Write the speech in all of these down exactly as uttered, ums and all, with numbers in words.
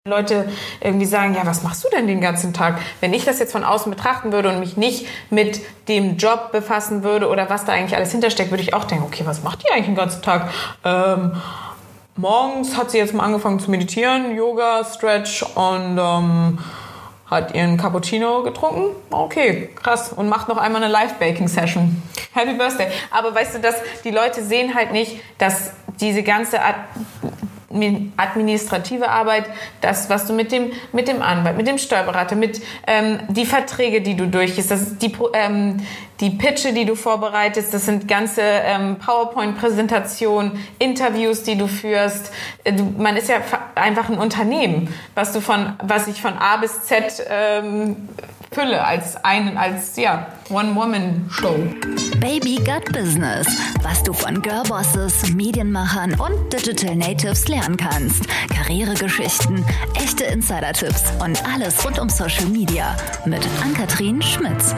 Leute irgendwie sagen, ja, was machst du denn den ganzen Tag? Wenn ich das jetzt von außen betrachten würde und mich nicht mit dem Job befassen würde oder was da eigentlich alles hintersteckt, würde ich auch denken, okay, was macht die eigentlich den ganzen Tag? Ähm, morgens hat sie jetzt mal angefangen zu meditieren, Yoga, Stretch und ähm, hat ihren Cappuccino getrunken. Okay, krass. Und macht noch einmal eine Live-Baking-Session. Happy Birthday. Aber weißt du, dass die Leute sehen halt nicht, dass diese ganze Art administrative Arbeit, das, was du mit dem, mit dem Anwalt, mit dem Steuerberater, mit ähm, die Verträge, die du durchgehst, das ist die, ähm, die Pitche, die du vorbereitest, das sind ganze ähm, PowerPoint-Präsentationen, Interviews, die du führst. Du, man ist ja einfach ein Unternehmen, was du von, was ich von A bis Z ähm, fülle als ein, als ja, One-Woman-Show. Baby Got Business, was du von Girlbosses, Medienmachern und Digital Natives lernen kannst. Karrieregeschichten, echte Insider-Tipps und alles rund um Social Media mit Ann-Kathrin Schmitz.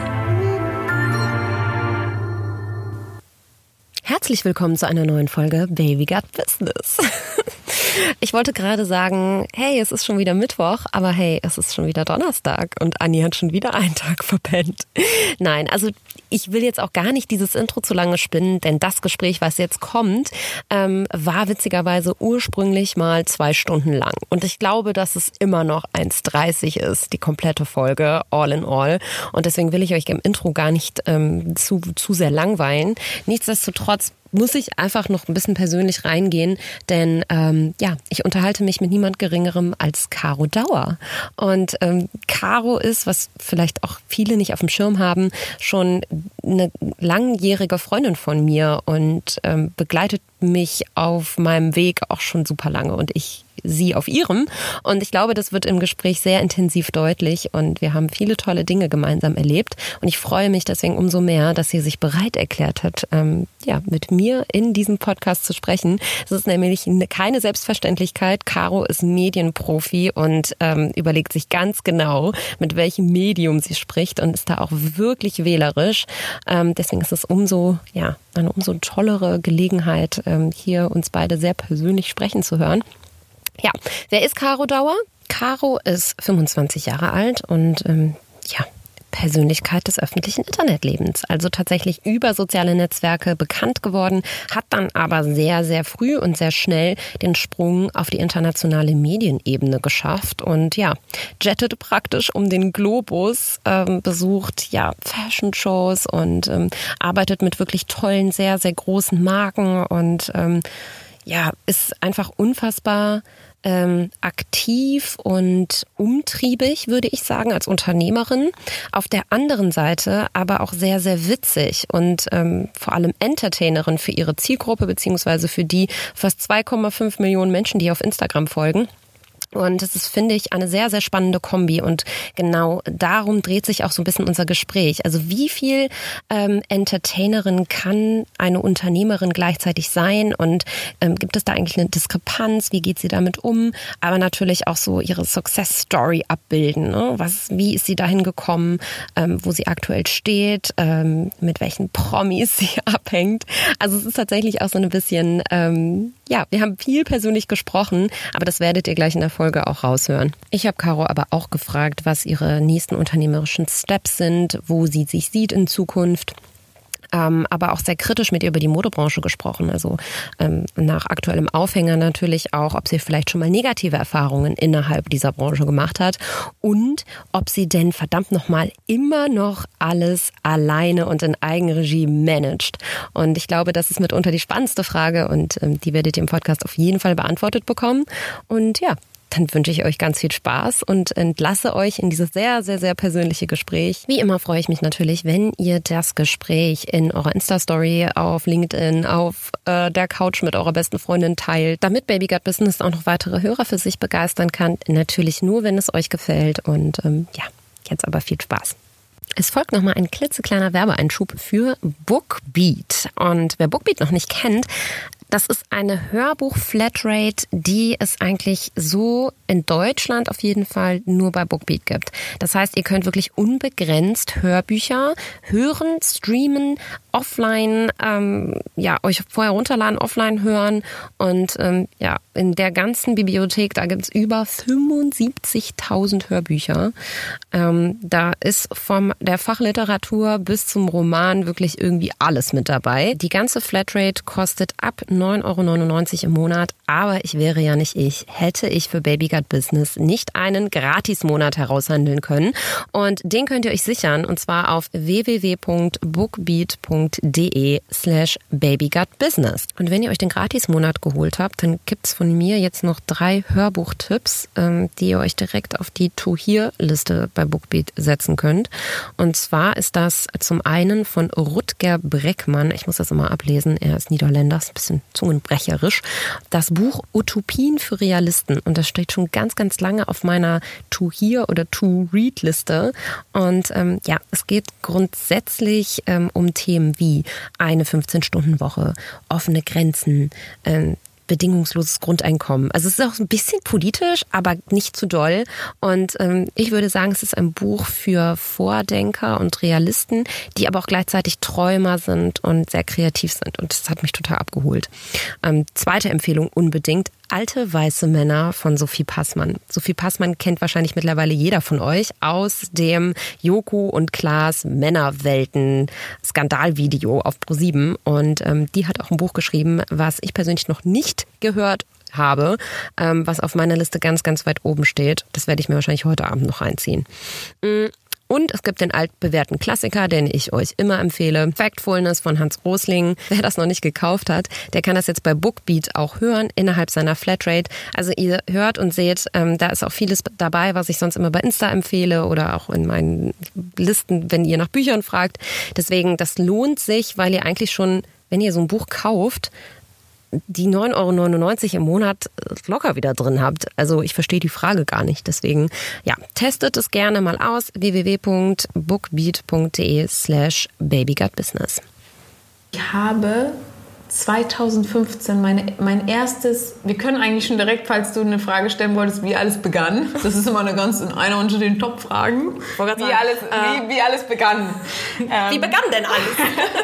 Herzlich willkommen zu einer neuen Folge Baby Got Business. Ich wollte gerade sagen, hey, es ist schon wieder Mittwoch, aber hey, es ist schon wieder Donnerstag und Anni hat schon wieder einen Tag verpennt. Nein, also ich will jetzt auch gar nicht dieses Intro zu lange spinnen, denn das Gespräch, was jetzt kommt, ähm, war witzigerweise ursprünglich mal zwei Stunden lang. Und ich glaube, dass es immer noch eins dreißig ist, die komplette Folge, all in all. Und deswegen will ich euch im Intro gar nicht ähm, zu, zu sehr langweilen. Nichtsdestotrotz muss ich einfach noch ein bisschen persönlich reingehen, denn ähm, ja, ich unterhalte mich mit niemand Geringerem als Caro Dauer. Und ähm, Caro ist, was vielleicht auch viele nicht auf dem Schirm haben, schon eine langjährige Freundin von mir und ähm, begleitet mich auf meinem Weg auch schon super lange und ich sie auf ihrem. Und ich glaube, das wird im Gespräch sehr intensiv deutlich und wir haben viele tolle Dinge gemeinsam erlebt. Und ich freue mich deswegen umso mehr, dass sie sich bereit erklärt hat, ähm, ja, mit mir in diesem Podcast zu sprechen. Es ist nämlich keine Selbstverständlichkeit. Caro ist Medienprofi und ähm, überlegt sich ganz genau, mit welchem Medium sie spricht und ist da auch wirklich wählerisch. Ähm, deswegen ist es umso, ja, eine umso tollere Gelegenheit, ähm, hier uns beide sehr persönlich sprechen zu hören. Ja, wer ist Caro Dauer? Caro ist fünfundzwanzig Jahre alt und ähm, ja, Persönlichkeit des öffentlichen Internetlebens. Also tatsächlich über soziale Netzwerke bekannt geworden, hat dann aber sehr, sehr früh und sehr schnell den Sprung auf die internationale Medienebene geschafft und ja, jettet praktisch um den Globus, ähm, besucht ja Fashion-Shows und ähm, arbeitet mit wirklich tollen, sehr, sehr großen Marken und ähm, ja, ist einfach unfassbar ähm, aktiv und umtriebig, würde ich sagen, als Unternehmerin. Auf der anderen Seite aber auch sehr, sehr witzig und ähm, vor allem Entertainerin für ihre Zielgruppe, beziehungsweise für die fast zwei Komma fünf Millionen Menschen, die auf Instagram folgen. Und das ist, finde ich, eine sehr, sehr spannende Kombi. Und genau darum dreht sich auch so ein bisschen unser Gespräch. Also wie viel ähm, Entertainerin kann eine Unternehmerin gleichzeitig sein? Und ähm, gibt es da eigentlich eine Diskrepanz? Wie geht sie damit um? Aber natürlich auch so ihre Success-Story abbilden. Ne? Was, wie ist sie dahin gekommen, ähm, wo sie aktuell steht? Ähm, mit welchen Promis sie abhängt? Also es ist tatsächlich auch so ein bisschen, ähm, ja, wir haben viel persönlich gesprochen, aber das werdet ihr gleich in der Folge auch raushören. Ich habe Caro aber auch gefragt, was ihre nächsten unternehmerischen Steps sind, wo sie sich sieht in Zukunft. Ähm, aber auch sehr kritisch mit ihr über die Modebranche gesprochen. Also ähm, nach aktuellem Aufhänger natürlich auch, ob sie vielleicht schon mal negative Erfahrungen innerhalb dieser Branche gemacht hat und ob sie denn verdammt nochmal immer noch alles alleine und in Eigenregie managt. Und ich glaube, das ist mitunter die spannendste Frage und ähm, die werdet ihr im Podcast auf jeden Fall beantwortet bekommen. Und ja, dann wünsche ich euch ganz viel Spaß und entlasse euch in dieses sehr, sehr, sehr persönliche Gespräch. Wie immer freue ich mich natürlich, wenn ihr das Gespräch in eurer Insta-Story, auf LinkedIn, auf äh, der Couch mit eurer besten Freundin teilt, damit Baby Got Business auch noch weitere Hörer für sich begeistern kann. Natürlich nur, wenn es euch gefällt. Und ähm, ja, jetzt aber viel Spaß. Es folgt nochmal ein klitzekleiner Werbeeinschub für Bookbeat. Und wer Bookbeat noch nicht kennt, Das ist eine Hörbuch-Flatrate, die es eigentlich so in Deutschland auf jeden Fall nur bei Bookbeat gibt. Das heißt, ihr könnt wirklich unbegrenzt Hörbücher hören, streamen, offline, ähm, ja, euch vorher runterladen, offline hören und ähm, ja, in der ganzen Bibliothek, da gibt's über fünfundsiebzigtausend Hörbücher. Ähm, da ist von der Fachliteratur bis zum Roman wirklich irgendwie alles mit dabei. Die ganze Flatrate kostet ab neun Euro neunundneunzig im Monat, aber ich wäre ja nicht ich, hätte ich für Baby Gut Business nicht einen Gratismonat heraushandeln können. Und den könnt ihr euch sichern, und zwar auf www.bookbeat.de slash babygutbusiness. Und wenn ihr euch den Gratismonat geholt habt, dann gibt's von mir jetzt noch drei Hörbuchtipps, ähm, die ihr euch direkt auf die To-Hear-Liste bei Bookbeat setzen könnt. Und zwar ist das zum einen von Rutger Breckmann, ich muss das immer ablesen, er ist Niederländer, ist ein bisschen zungenbrecherisch, das Buch Utopien für Realisten. Und das steht schon ganz, ganz lange auf meiner To-Hear- oder To-Read-Liste. Und ähm, ja, es geht grundsätzlich ähm, um Themen wie eine fünfzehn-Stunden-Woche, offene Grenzen, ähm, bedingungsloses Grundeinkommen. Also es ist auch ein bisschen politisch, aber nicht zu doll. Und ähm, ich würde sagen, es ist ein Buch für Vordenker und Realisten, die aber auch gleichzeitig Träumer sind und sehr kreativ sind. Und das hat mich total abgeholt. Ähm, zweite Empfehlung unbedingt: Alte weiße Männer von Sophie Passmann. Sophie Passmann kennt wahrscheinlich mittlerweile jeder von euch aus dem Joko und Klaas Männerwelten-Skandalvideo auf ProSieben. Und ähm, die hat auch ein Buch geschrieben, was ich persönlich noch nicht gehört habe, ähm, was auf meiner Liste ganz, ganz weit oben steht. Das werde ich mir wahrscheinlich heute Abend noch reinziehen. Und es gibt den altbewährten Klassiker, den ich euch immer empfehle, Factfulness von Hans Rosling. Wer das noch nicht gekauft hat, der kann das jetzt bei Bookbeat auch hören, innerhalb seiner Flatrate. Also ihr hört und seht, ähm, da ist auch vieles dabei, was ich sonst immer bei Insta empfehle oder auch in meinen Listen, wenn ihr nach Büchern fragt. Deswegen, das lohnt sich, weil ihr eigentlich schon, wenn ihr so ein Buch kauft, die neun Euro neunundneunzig im Monat locker wieder drin habt. Also ich verstehe die Frage gar nicht. Deswegen, ja, testet es gerne mal aus. www.bookbeat.de slash babygutbusiness. Ich habe zweitausendfünfzehn meine, mein erstes, wir können eigentlich schon direkt, falls du eine Frage stellen wolltest, wie alles begann. Das ist immer eine ganz, einer unter den Top-Fragen. Wie alles, wie, wie alles begann. Wie begann denn alles?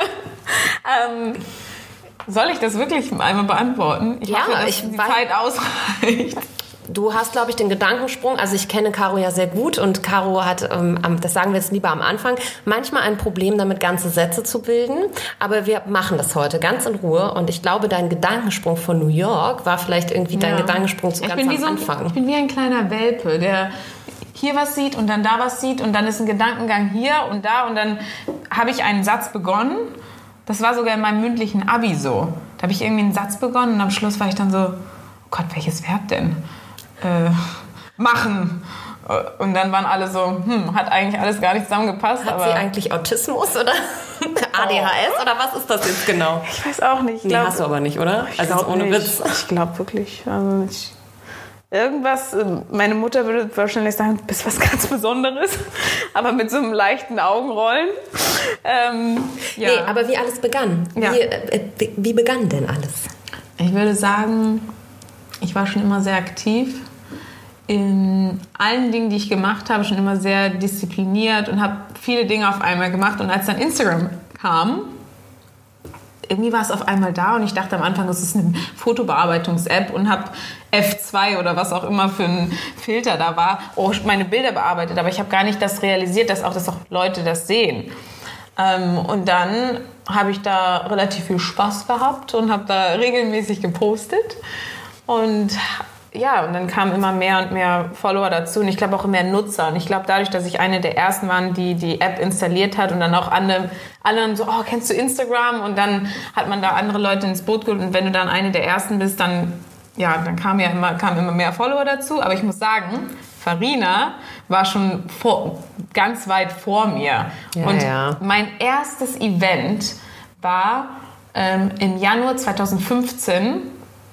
ähm, Soll ich das wirklich einmal beantworten? Ich ja, hoffe, dass ich die weiß, Zeit ausreicht. Du hast, glaube ich, den Gedankensprung. Also ich kenne Caro ja sehr gut und Caro hat, ähm, das sagen wir jetzt lieber am Anfang, manchmal ein Problem damit, ganze Sätze zu bilden. Aber wir machen das heute ganz in Ruhe. Und ich glaube, dein Gedankensprung von New York war vielleicht irgendwie dein ja. Gedankensprung zu ich ganz bin am wie so, Anfang. Ich bin wie ein kleiner Welpe, der hier was sieht und dann da was sieht und dann ist ein Gedankengang hier und da und dann habe ich einen Satz begonnen. Das war sogar in meinem mündlichen Abi so. Da habe ich irgendwie einen Satz begonnen und am Schluss war ich dann so, oh Gott, welches Verb denn? Äh, machen. Und dann waren alle so, hm, hat eigentlich alles gar nicht zusammengepasst. Hat aber sie eigentlich Autismus oder A D H S oder was ist das jetzt genau? Ich weiß auch nicht. Ich nee, glaub, hast du aber nicht, oder? Ich also ohne nicht. Witz. Ich glaube wirklich. Also ich, irgendwas, meine Mutter würde wahrscheinlich sagen, du bist was ganz Besonderes, aber mit so einem leichten Augenrollen. Ähm, ja. Nee, aber wie alles begann. Ja. Wie, äh, wie begann denn alles? Ich würde sagen, ich war schon immer sehr aktiv. In allen Dingen, die ich gemacht habe, schon immer sehr diszipliniert und habe viele Dinge auf einmal gemacht. Und als dann Instagram kam, irgendwie war es auf einmal da und ich dachte am Anfang, es ist eine Fotobearbeitungs-App und habe F zwei oder was auch immer für ein Filter da war, oh, meine Bilder bearbeitet. Aber ich habe gar nicht das realisiert, dass auch, dass auch Leute das sehen. Ähm, und dann habe ich da relativ viel Spaß gehabt und habe da regelmäßig gepostet. Und ja, und dann kamen immer mehr und mehr Follower dazu und ich glaube auch mehr Nutzer. Und ich glaube, dadurch, dass ich eine der ersten war, die die App installiert hat und dann auch andere, anderen so, oh, kennst du Instagram? Und dann hat man da andere Leute ins Boot geholt. Und wenn du dann eine der ersten bist, dann, ja, dann kamen ja immer, kamen immer mehr Follower dazu. Aber ich muss sagen, Farina war schon vor, ganz weit vor mir. Ja, und ja. mein erstes Event war ähm, im Januar zweitausendfünfzehn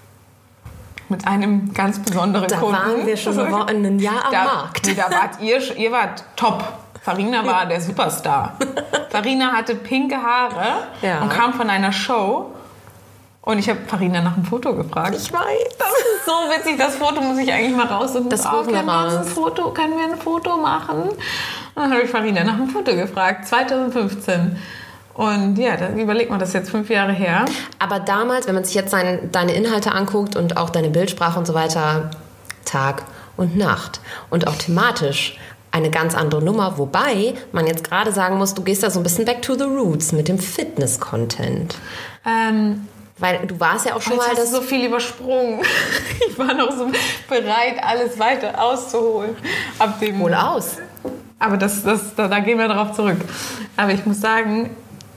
mit einem ganz besonderen da Kunden. Da waren wir schon ein Jahr am da, Markt. Nee, da wart ihr, ihr wart top. Farina war der Superstar. Farina hatte pinke Haare ja. und kam von einer Show Und ich habe Farina nach einem Foto gefragt. Ich weiß. Das ist so witzig. Das Foto muss ich eigentlich mal raussuchen. Das oh, suchen wir können wir uns ein raus. Foto, können wir ein Foto machen? Und dann habe ich Farina nach einem Foto gefragt. zwanzig fünfzehn. Und ja, dann überlegt man das jetzt fünf Jahre her. Aber damals, wenn man sich jetzt sein, deine Inhalte anguckt und auch deine Bildsprache und so weiter, Tag und Nacht und auch thematisch eine ganz andere Nummer, wobei man jetzt gerade sagen muss, du gehst da so ein bisschen back to the roots mit dem Fitness-Content. Ähm, Weil du warst ja auch schon Jetzt mal hast das... du so viel übersprungen. Ich war noch so bereit, alles weiter auszuholen. Ab dem Hol aus. Aber das, das, da, da gehen wir darauf zurück. Aber ich muss sagen,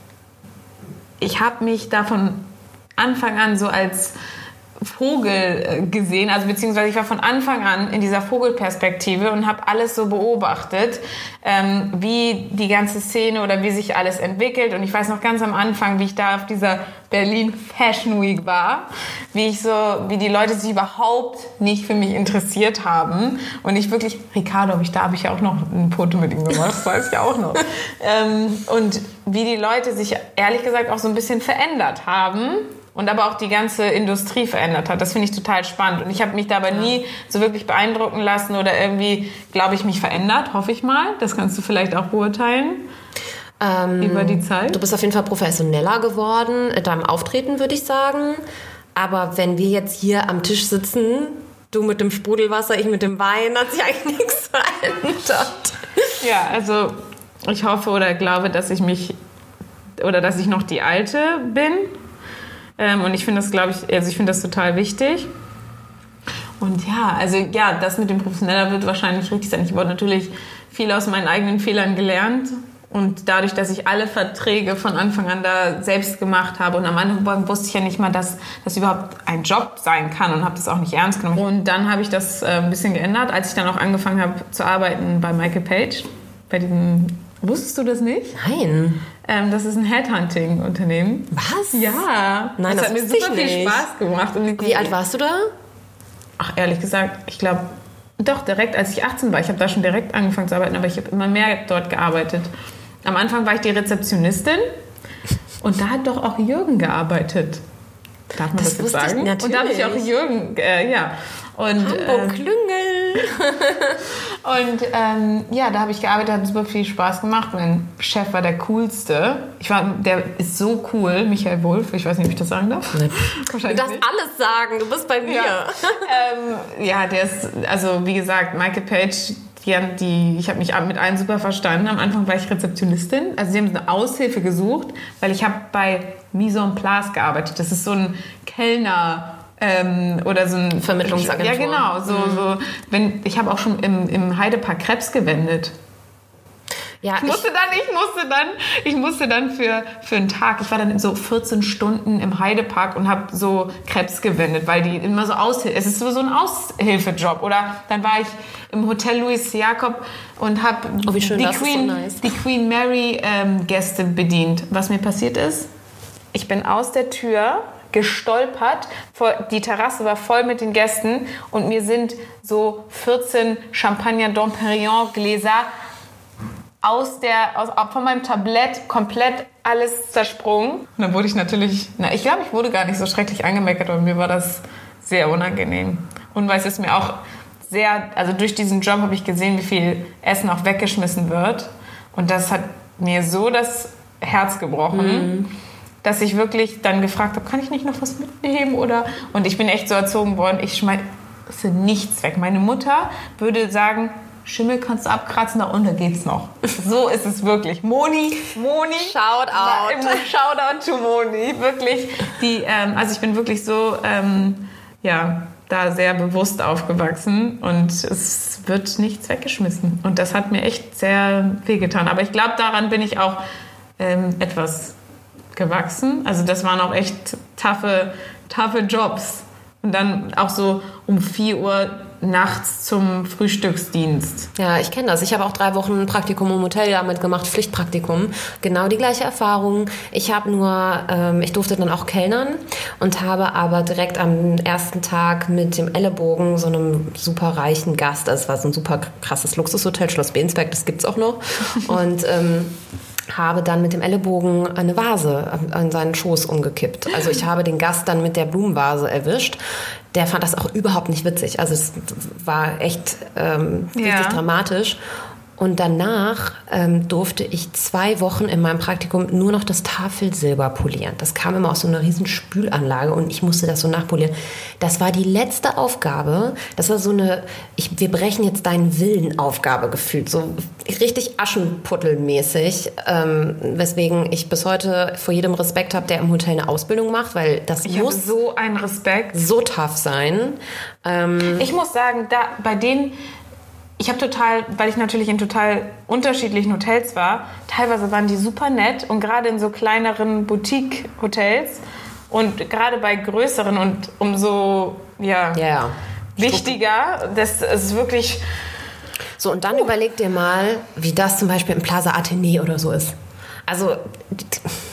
ich habe mich da von Anfang an so als Vogel gesehen, also beziehungsweise ich war von Anfang an in dieser Vogelperspektive und habe alles so beobachtet, ähm, wie die ganze Szene oder wie sich alles entwickelt. Und ich weiß noch ganz am Anfang, wie ich da auf dieser Berlin Fashion Week war, wie ich so, wie die Leute sich überhaupt nicht für mich interessiert haben und ich wirklich, Ricardo, habe ich da habe ich ja auch noch ein Foto mit ihm gemacht, das weiß ich auch noch. ähm, und wie die Leute sich ehrlich gesagt auch so ein bisschen verändert haben. Und aber auch die ganze Industrie verändert hat. Das finde ich total spannend. Und ich habe mich dabei nie so wirklich beeindrucken lassen oder irgendwie, glaube ich, mich verändert, hoffe ich mal. Das kannst du vielleicht auch beurteilen Ähm, über die Zeit. Du bist auf jeden Fall professioneller geworden, in deinem Auftreten, würde ich sagen. Aber wenn wir jetzt hier am Tisch sitzen, du mit dem Sprudelwasser, ich mit dem Wein, hat sich eigentlich nichts verändert. Ja, also ich hoffe oder glaube, dass ich mich oder dass ich noch die Alte bin. Ähm, und ich finde das, glaube ich, also ich finde das total wichtig. Und ja, also ja, das mit dem Professioneller wird wahrscheinlich richtig sein. Ich habe natürlich viel aus meinen eigenen Fehlern gelernt. Und dadurch, dass ich alle Verträge von Anfang an da selbst gemacht habe und am Anfang wusste ich ja nicht mal, dass das überhaupt ein Job sein kann und habe das auch nicht ernst genommen. Und dann habe ich das äh, ein bisschen geändert, als ich dann auch angefangen habe zu arbeiten bei Michael Page, bei diesem... Wusstest du das nicht? Nein. Ähm, das ist ein Headhunting-Unternehmen. Was? Ja. Nein, das, das hat mir wusste super ich viel nicht. Spaß gemacht. Und die, Wie alt warst du da? Ach, ehrlich gesagt, ich glaube, doch, direkt als ich achtzehn war. Ich habe da schon direkt angefangen zu arbeiten, aber ich habe immer mehr dort gearbeitet. Am Anfang war ich die Rezeptionistin und da hat doch auch Jürgen gearbeitet. Darf man das, Das jetzt wusste ich sagen? natürlich. Und da habe ich auch Jürgen, äh, ja. Und, Hamburg äh, Klüngel. Und ähm, ja, da habe ich gearbeitet, hat super viel Spaß gemacht. Mein Chef war der coolste. Ich war, der ist so cool, Michael Wulff. Ich weiß nicht, ob ich das sagen darf. Du Wahrscheinlich darfst nicht. alles sagen, du bist bei mir. Ja. ähm, ja, der ist, also wie gesagt, Michael Page, die haben die, ich habe mich mit allen super verstanden. Am Anfang war ich Rezeptionistin. Also sie haben eine Aushilfe gesucht, weil ich habe bei Mise en Place gearbeitet. Das ist so ein Kellner... Ähm, oder so ein Vermittlungsagentur. Ja, genau. So, Mhm. so, wenn, ich habe auch schon im, im Heidepark Krebs gewendet. Ja, Ich musste dann, ich musste dann, ich musste dann für, für einen Tag, ich war dann so vierzehn Stunden im Heidepark und habe so Krebs gewendet, weil die immer so Aushilfe, es ist so ein Aushilfejob. Oder dann war ich im Hotel Louis Jakob und habe Oh, wie schön, die, das ist so Queen, nice. die Queen Mary ähm, Gäste bedient. Was mir passiert ist, ich bin aus der Tür gestolpert, vor, die Terrasse war voll mit den Gästen und mir sind so vierzehn Champagner Dom Perignon Gläser aus der, aus, von meinem Tablett komplett alles zersprungen. Und dann wurde ich natürlich, na, ich glaube, ich wurde gar nicht so schrecklich angemeckert, aber mir war das sehr unangenehm. Und weil es ist mir auch sehr, also durch diesen Job habe ich gesehen, wie viel Essen auch weggeschmissen wird. Und das hat mir so das Herz gebrochen. Mhm. Dass ich wirklich dann gefragt habe, kann ich nicht noch was mitnehmen? Oder? Und ich bin echt so erzogen worden, ich schmeiße nichts weg. Meine Mutter würde sagen, Schimmel kannst du abkratzen, da unten geht's noch. So ist es wirklich. Moni, Moni. Shoutout. Shoutout to Moni. Wirklich. Die, ähm, also ich bin wirklich so, ähm, ja, da sehr bewusst aufgewachsen und es wird nichts weggeschmissen. Und das hat mir echt sehr wehgetan. Aber ich glaube, daran bin ich auch ähm, etwas gewachsen. Also das waren auch echt taffe, taffe Jobs. Und dann auch so um vier Uhr nachts zum Frühstücksdienst. Ja, ich kenne das. Ich habe auch drei Wochen Praktikum im Hotel damit gemacht, Pflichtpraktikum. Genau die gleiche Erfahrung. Ich habe nur, ähm, ich durfte dann auch kellnern und habe aber direkt am ersten Tag mit dem Ellenbogen so einem super reichen Gast, das war so ein super krasses Luxushotel, Schloss Bensberg, das gibt's auch noch. Und ähm, habe dann mit dem Ellenbogen eine Vase an seinen Schoß umgekippt. Also ich habe den Gast dann mit der Blumenvase erwischt. Der fand das auch überhaupt nicht witzig. Also es war echt ähm, richtig Ja. dramatisch. Und danach ähm, durfte ich zwei Wochen in meinem Praktikum nur noch das Tafelsilber polieren. Das kam immer aus so einer riesen Spülanlage und ich musste das so nachpolieren. Das war die letzte Aufgabe. Das war so eine, ich, wir brechen jetzt deinen Willen Aufgabe gefühlt. So richtig Aschenputtelmäßig. Ähm, weswegen ich bis heute vor jedem Respekt habe, der im Hotel eine Ausbildung macht, weil das Ich habe muss so einen Respekt. so tough sein. Ähm, Ich muss sagen, da bei denen, ich habe total, weil ich natürlich in total unterschiedlichen Hotels war, teilweise waren die super nett und gerade in so kleineren Boutique-Hotels und gerade bei größeren und umso ja, ja, ja. wichtiger, das ist wirklich... So, und dann uh. überleg dir mal, wie das zum Beispiel im Plaza Athenee oder so ist. Also, die,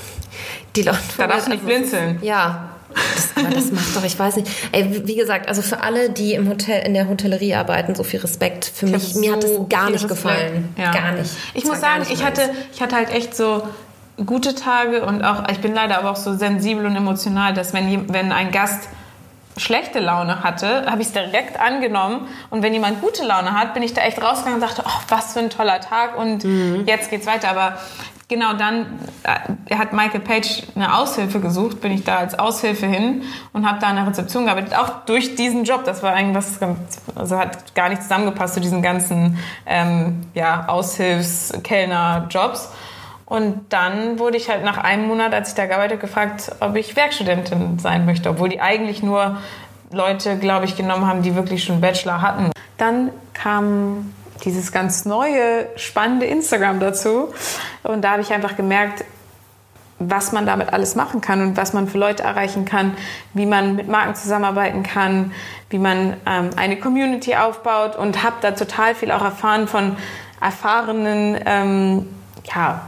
die Leute... Da darfst du nicht blinzeln. Ja, das, aber das macht doch, ich weiß nicht. Ey, wie gesagt, also für alle, die im Hotel, in der Hotellerie arbeiten, so viel Respekt. Für Ich mich, hab mir hat so das gar viel nicht Respekt. gefallen. Ja. Gar nicht. Ich Das muss war gar sagen, nicht ich meins. hatte, ich hatte halt echt so gute Tage und auch, ich bin leider aber auch so sensibel und emotional, dass wenn, jem- wenn ein Gast schlechte Laune hatte, habe ich es direkt angenommen und wenn jemand gute Laune hat, bin ich da echt rausgegangen und dachte, oh, was für ein toller Tag und Mhm. jetzt geht's weiter. Aber genau dann äh, hat Michael Page eine Aushilfe gesucht, bin ich da als Aushilfe hin und habe da an der Rezeption gearbeitet, auch durch diesen Job. Das war eigentlich was, ganz- also hat gar nicht zusammengepasst zu diesen ganzen ähm, ja, Aushilfs-Kellner-Jobs. Und dann wurde ich halt nach einem Monat, als ich da gearbeitet habe, gefragt, ob ich Werkstudentin sein möchte, obwohl die eigentlich nur Leute, glaube ich, genommen haben, die wirklich schon Bachelor hatten. Dann kam dieses ganz neue, spannende Instagram dazu. Und da habe ich einfach gemerkt, was man damit alles machen kann und was man für Leute erreichen kann, wie man mit Marken zusammenarbeiten kann, wie man ähm, eine Community aufbaut und habe da total viel auch erfahren von erfahrenen, ähm, ja,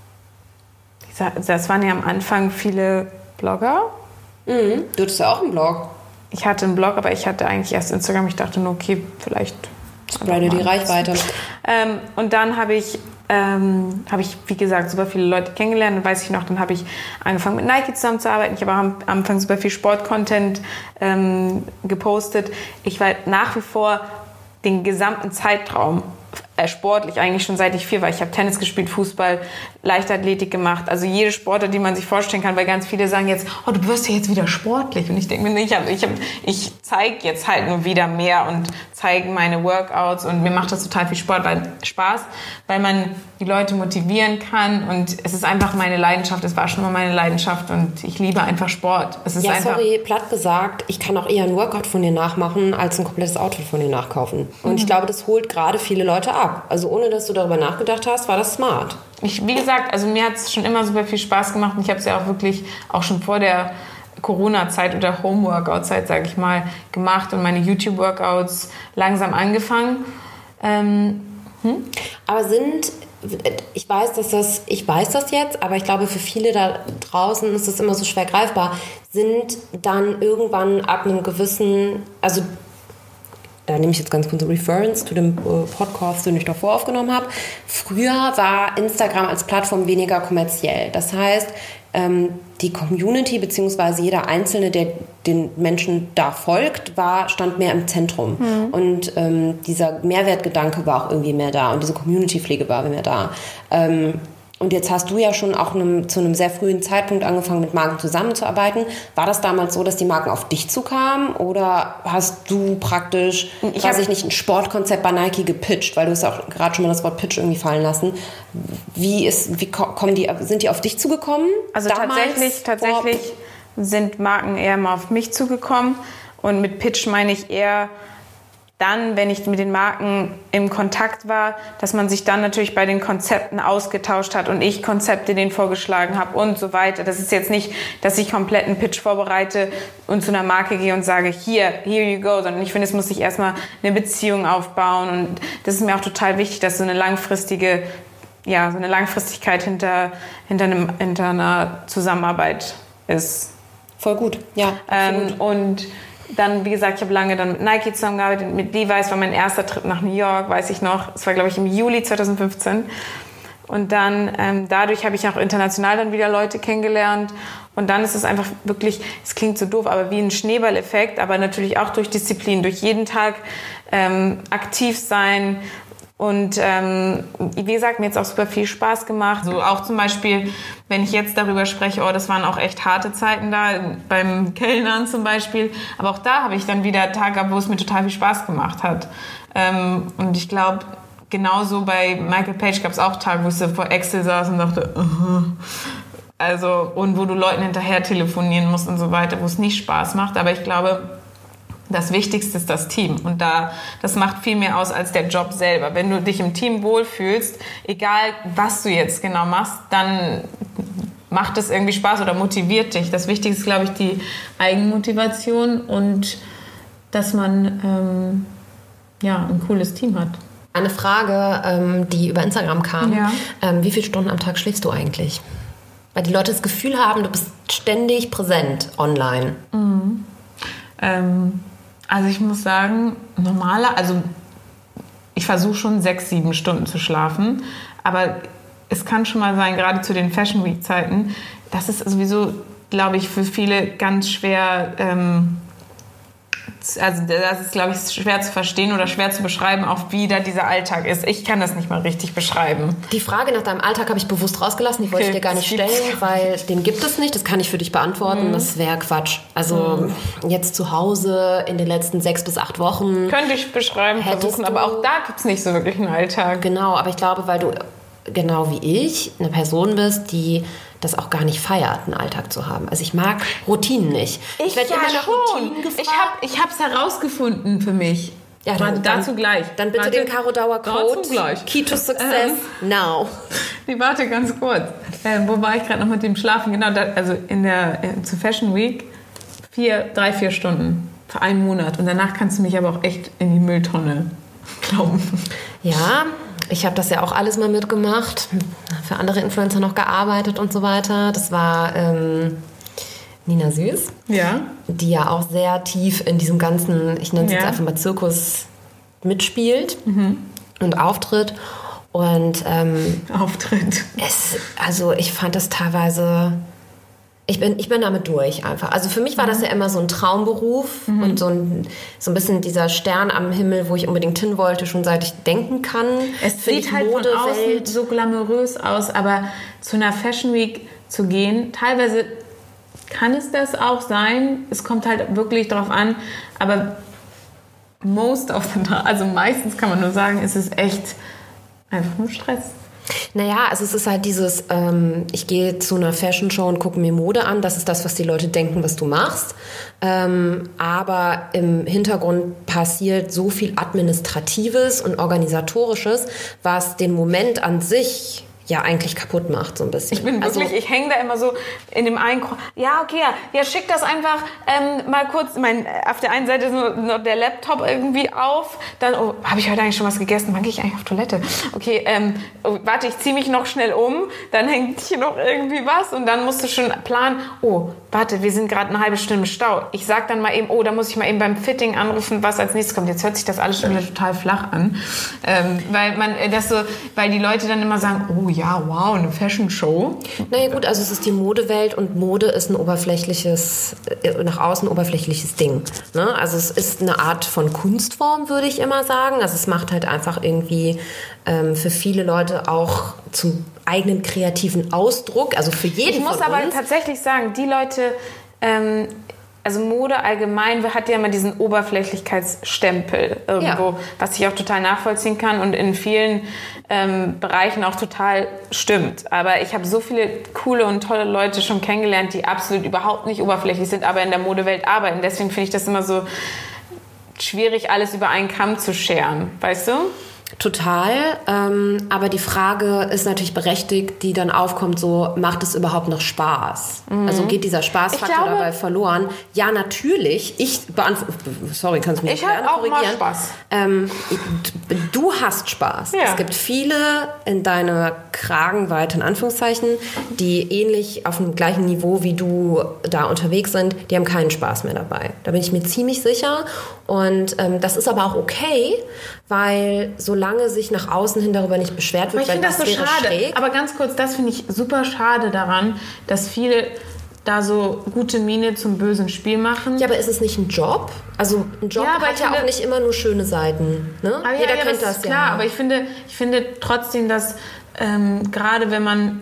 das waren ja am Anfang viele Blogger. Mhm. Du hattest ja auch einen Blog. Ich hatte einen Blog, aber ich hatte eigentlich erst Instagram. Ich dachte nur, okay, vielleicht... Spreade die Reichweite. Ähm, und dann habe ich, ähm, habe ich, wie gesagt, super viele Leute kennengelernt. Und weiß ich noch, dann habe ich angefangen mit Nike zusammenzuarbeiten. Ich habe auch am Anfang super viel Sport-Content ähm, gepostet. Ich war nach wie vor den gesamten Zeitraum äh, sportlich, eigentlich schon seit ich vier war. Ich habe Tennis gespielt, Fußball, Leichtathletik gemacht. Also jede Sportart, die man sich vorstellen kann, weil ganz viele sagen jetzt, oh, du wirst ja jetzt wieder sportlich. Und ich denke mir, nee, ich, hab, ich, hab, ich zeige jetzt halt nur wieder mehr und zeige meine Workouts. Und mir macht das total viel Sport, weil, Spaß, weil man die Leute motivieren kann. Und es ist einfach meine Leidenschaft. Es war schon immer meine Leidenschaft. Und ich liebe einfach Sport. Es ist Ja, einfach, sorry, platt gesagt, ich kann auch eher ein Workout von dir nachmachen, als ein komplettes Outfit von dir nachkaufen. Und Mhm. ich glaube, das holt gerade viele Leute ab. Also ohne, dass du darüber nachgedacht hast, war das smart. Ich, wie gesagt, also mir hat es schon immer super viel Spaß gemacht. Und ich habe es ja auch wirklich auch schon vor der Corona-Zeit oder Home-Workout-Zeit, sage ich mal, gemacht und meine YouTube-Workouts langsam angefangen. Ähm, hm? Aber sind, ich weiß, dass das, ich weiß das jetzt, aber ich glaube, für viele da draußen ist das immer so schwer greifbar, sind dann irgendwann ab einem gewissen, also da nehme ich jetzt ganz kurz eine Reference zu dem Podcast, den ich davor aufgenommen habe. Früher war Instagram als Plattform weniger kommerziell. Das heißt, die Community bzw. jeder Einzelne, der den Menschen da folgt, war, stand mehr im Zentrum. Mhm. Und ähm, dieser Mehrwertgedanke war auch irgendwie mehr da und diese Community-Pflege war mehr da. Ähm, und jetzt hast du ja schon auch einem, zu einem sehr frühen Zeitpunkt angefangen, mit Marken zusammenzuarbeiten. War das damals so, dass die Marken auf dich zukamen oder hast du praktisch, ich weiß ich nicht, ein Sportkonzept bei Nike gepitcht, weil du hast auch gerade schon mal das Wort Pitch irgendwie fallen lassen. Wie ist, wie kommen die, sind die auf dich zugekommen? Also tatsächlich, tatsächlich sind Marken eher mal auf mich zugekommen und mit Pitch meine ich eher dann, wenn ich mit den Marken im Kontakt war, dass man sich dann natürlich bei den Konzepten ausgetauscht hat und ich Konzepte denen vorgeschlagen habe und so weiter. Das ist jetzt nicht, dass ich komplett einen Pitch vorbereite und zu einer Marke gehe und sage, hier, here you go, sondern ich finde, es muss sich erstmal eine Beziehung aufbauen und das ist mir auch total wichtig, dass so eine langfristige, ja, so eine Langfristigkeit hinter, hinter, einem, hinter einer Zusammenarbeit ist. Voll gut, ja. Ähm, und dann, wie gesagt, ich habe lange dann mit Nike zusammengearbeitet, mit Levi's war mein erster Trip nach New York, weiß ich noch. Das war, glaube ich, im Juli zwanzig fünfzehn. Und dann ähm, dadurch habe ich auch international dann wieder Leute kennengelernt. Und dann ist es einfach wirklich, es klingt so doof, aber wie ein Schneeballeffekt, aber natürlich auch durch Disziplin, durch jeden Tag ähm, aktiv sein. Und ähm, wie gesagt, mir hat es auch super viel Spaß gemacht. So auch zum Beispiel, wenn ich jetzt darüber spreche, oh, das waren auch echt harte Zeiten da, beim Kellnern zum Beispiel. Aber auch da habe ich dann wieder Tage gehabt, wo es mir total viel Spaß gemacht hat. Ähm, und ich glaube, genauso bei Michael Page gab es auch Tage, wo ich so vor Excel saß und dachte, uh-huh. Also, und wo du Leuten hinterher telefonieren musst und so weiter, wo es nicht Spaß macht. Aber ich glaube, das Wichtigste ist das Team. Und da, das macht viel mehr aus als der Job selber. Wenn du dich im Team wohlfühlst, egal was du jetzt genau machst, dann macht es irgendwie Spaß oder motiviert dich. Das Wichtigste ist, glaube ich, die Eigenmotivation und dass man ähm, ja, ein cooles Team hat. Eine Frage, ähm, die über Instagram kam. Ja. Ähm, wie viele Stunden am Tag schläfst du eigentlich? Weil die Leute das Gefühl haben, du bist ständig präsent online. Mhm. Ähm, also ich muss sagen, normaler, also ich versuche schon sechs, sieben Stunden zu schlafen, aber es kann schon mal sein, gerade zu den Fashion Week Zeiten, das ist sowieso, glaube ich, für viele ganz schwer, ähm, also das ist, glaube ich, schwer zu verstehen oder schwer zu beschreiben, auch wie da dieser Alltag ist. Ich kann das nicht mal richtig beschreiben. Die Frage nach deinem Alltag habe ich bewusst rausgelassen, die wollte okay, ich dir gar nicht stellen, weil den gibt es nicht, das kann ich für dich beantworten, mhm. das wäre Quatsch. Also mhm. jetzt zu Hause in den letzten sechs bis acht Wochen... Könnte ich beschreiben, versuchen, aber auch da gibt es nicht so wirklich einen Alltag. Genau, aber ich glaube, weil du genau wie ich eine Person bist, die das auch gar nicht feiert, einen Alltag zu haben. Also ich mag Routinen nicht. Ich, ich werde ja immer nach Routinen gefragt. Ich habe ich hab's herausgefunden für mich. Ja, dann, dazu dann, gleich. Dann bitte warte, den Caro Dauer Code. Key to Success ähm, now. Nee, warte ganz kurz. Äh, wo war ich gerade noch mit dem Schlafen? Genau, da, also in der äh, zur Fashion Week vier, drei, vier Stunden für einen Monat. Und danach kannst du mich aber auch echt in die Mülltonne glauben. Ja, ich habe das ja auch alles mal mitgemacht, für andere Influencer noch gearbeitet und so weiter. Das war ähm, Nina Süß, ja. die ja auch sehr tief in diesem ganzen, ich nenne es ja. jetzt einfach mal Zirkus, mitspielt mhm. und auftritt. Und ähm, Auftritt. Es, also ich fand das teilweise... Ich bin, ich bin damit durch einfach. Also für mich war das ja immer so ein Traumberuf mhm. und so ein, so ein bisschen dieser Stern am Himmel, wo ich unbedingt hin wollte, schon seit ich denken kann. Es sieht halt von außen so glamourös aus, aber zu einer Fashion Week zu gehen, teilweise kann es das auch sein. Es kommt halt wirklich drauf an, aber most of the time, also meistens kann man nur sagen, ist es echt einfach nur Stress. Naja, also es ist halt dieses, ähm, ich gehe zu einer Fashion Show und gucke mir Mode an. Das ist das, was die Leute denken, was du machst. Ähm, aber im Hintergrund passiert so viel Administratives und Organisatorisches, was den Moment an sich ja eigentlich kaputt macht, so ein bisschen. Ich bin wirklich, also, ich hänge da immer so in dem einen, ja, okay, ja, ja schick das einfach ähm, mal kurz, mein, auf der einen Seite ist nur, nur der Laptop irgendwie auf, dann, oh, habe ich heute eigentlich schon was gegessen, wann gehe ich eigentlich auf Toilette? Okay, ähm, oh, warte, ich ziehe mich noch schnell um, dann hängt hier noch irgendwie was und dann musst du schon planen, oh, warte, wir sind gerade eine halbe Stunde im Stau. Ich sag dann mal eben, oh, da muss ich mal eben beim Fitting anrufen, was als nächstes kommt. Jetzt hört sich das alles schon wieder total flach an, ähm, weil man das so, weil die Leute dann immer sagen, oh ja, wow, eine Fashion Show. Naja gut, also es ist die Modewelt und Mode ist ein oberflächliches, nach außen oberflächliches Ding. Ne? Also es ist eine Art von Kunstform, würde ich immer sagen. Also es macht halt einfach irgendwie ähm, für viele Leute auch zum eigenen kreativen Ausdruck, also für jeden Ich muss von aber uns. tatsächlich sagen, die Leute... Ähm, Also Mode allgemein hat ja immer diesen Oberflächlichkeitsstempel irgendwo, ja. was ich auch total nachvollziehen kann und in vielen ähm, Bereichen auch total stimmt. Aber ich habe so viele coole und tolle Leute schon kennengelernt, die absolut überhaupt nicht oberflächlich sind, aber in der Modewelt arbeiten. Deswegen finde ich das immer so schwierig, alles über einen Kamm zu scheren, weißt du? Total, ähm, aber die Frage ist natürlich berechtigt, die dann aufkommt, so, macht es überhaupt noch Spaß? Mhm. Also geht dieser Spaßfaktor glaube, dabei verloren? Ja, natürlich. Ich beantworte, sorry, kannst du mich Ich habe auch korrigieren? mal Spaß. Ähm, du hast Spaß. Ja. Es gibt viele in deiner Kragenweite, in Anführungszeichen, die ähnlich auf dem gleichen Niveau wie du da unterwegs sind, die haben keinen Spaß mehr dabei. Da bin ich mir ziemlich sicher. Und ähm, das ist aber auch okay, weil solange sich nach außen hin darüber nicht beschwert wird, aber ich finde das, das so wäre schade. schräg. Aber ganz kurz, das finde ich super schade daran, dass viele da so gute Miene zum bösen Spiel machen. Ja, aber ist es nicht ein Job? Also ein Job ja, hat ja finde, auch nicht immer nur schöne Seiten. Ne? Aber Jeder ja, ja, kennt das, das ist ja. Klar, aber ich finde, ich finde trotzdem, dass ähm, gerade wenn man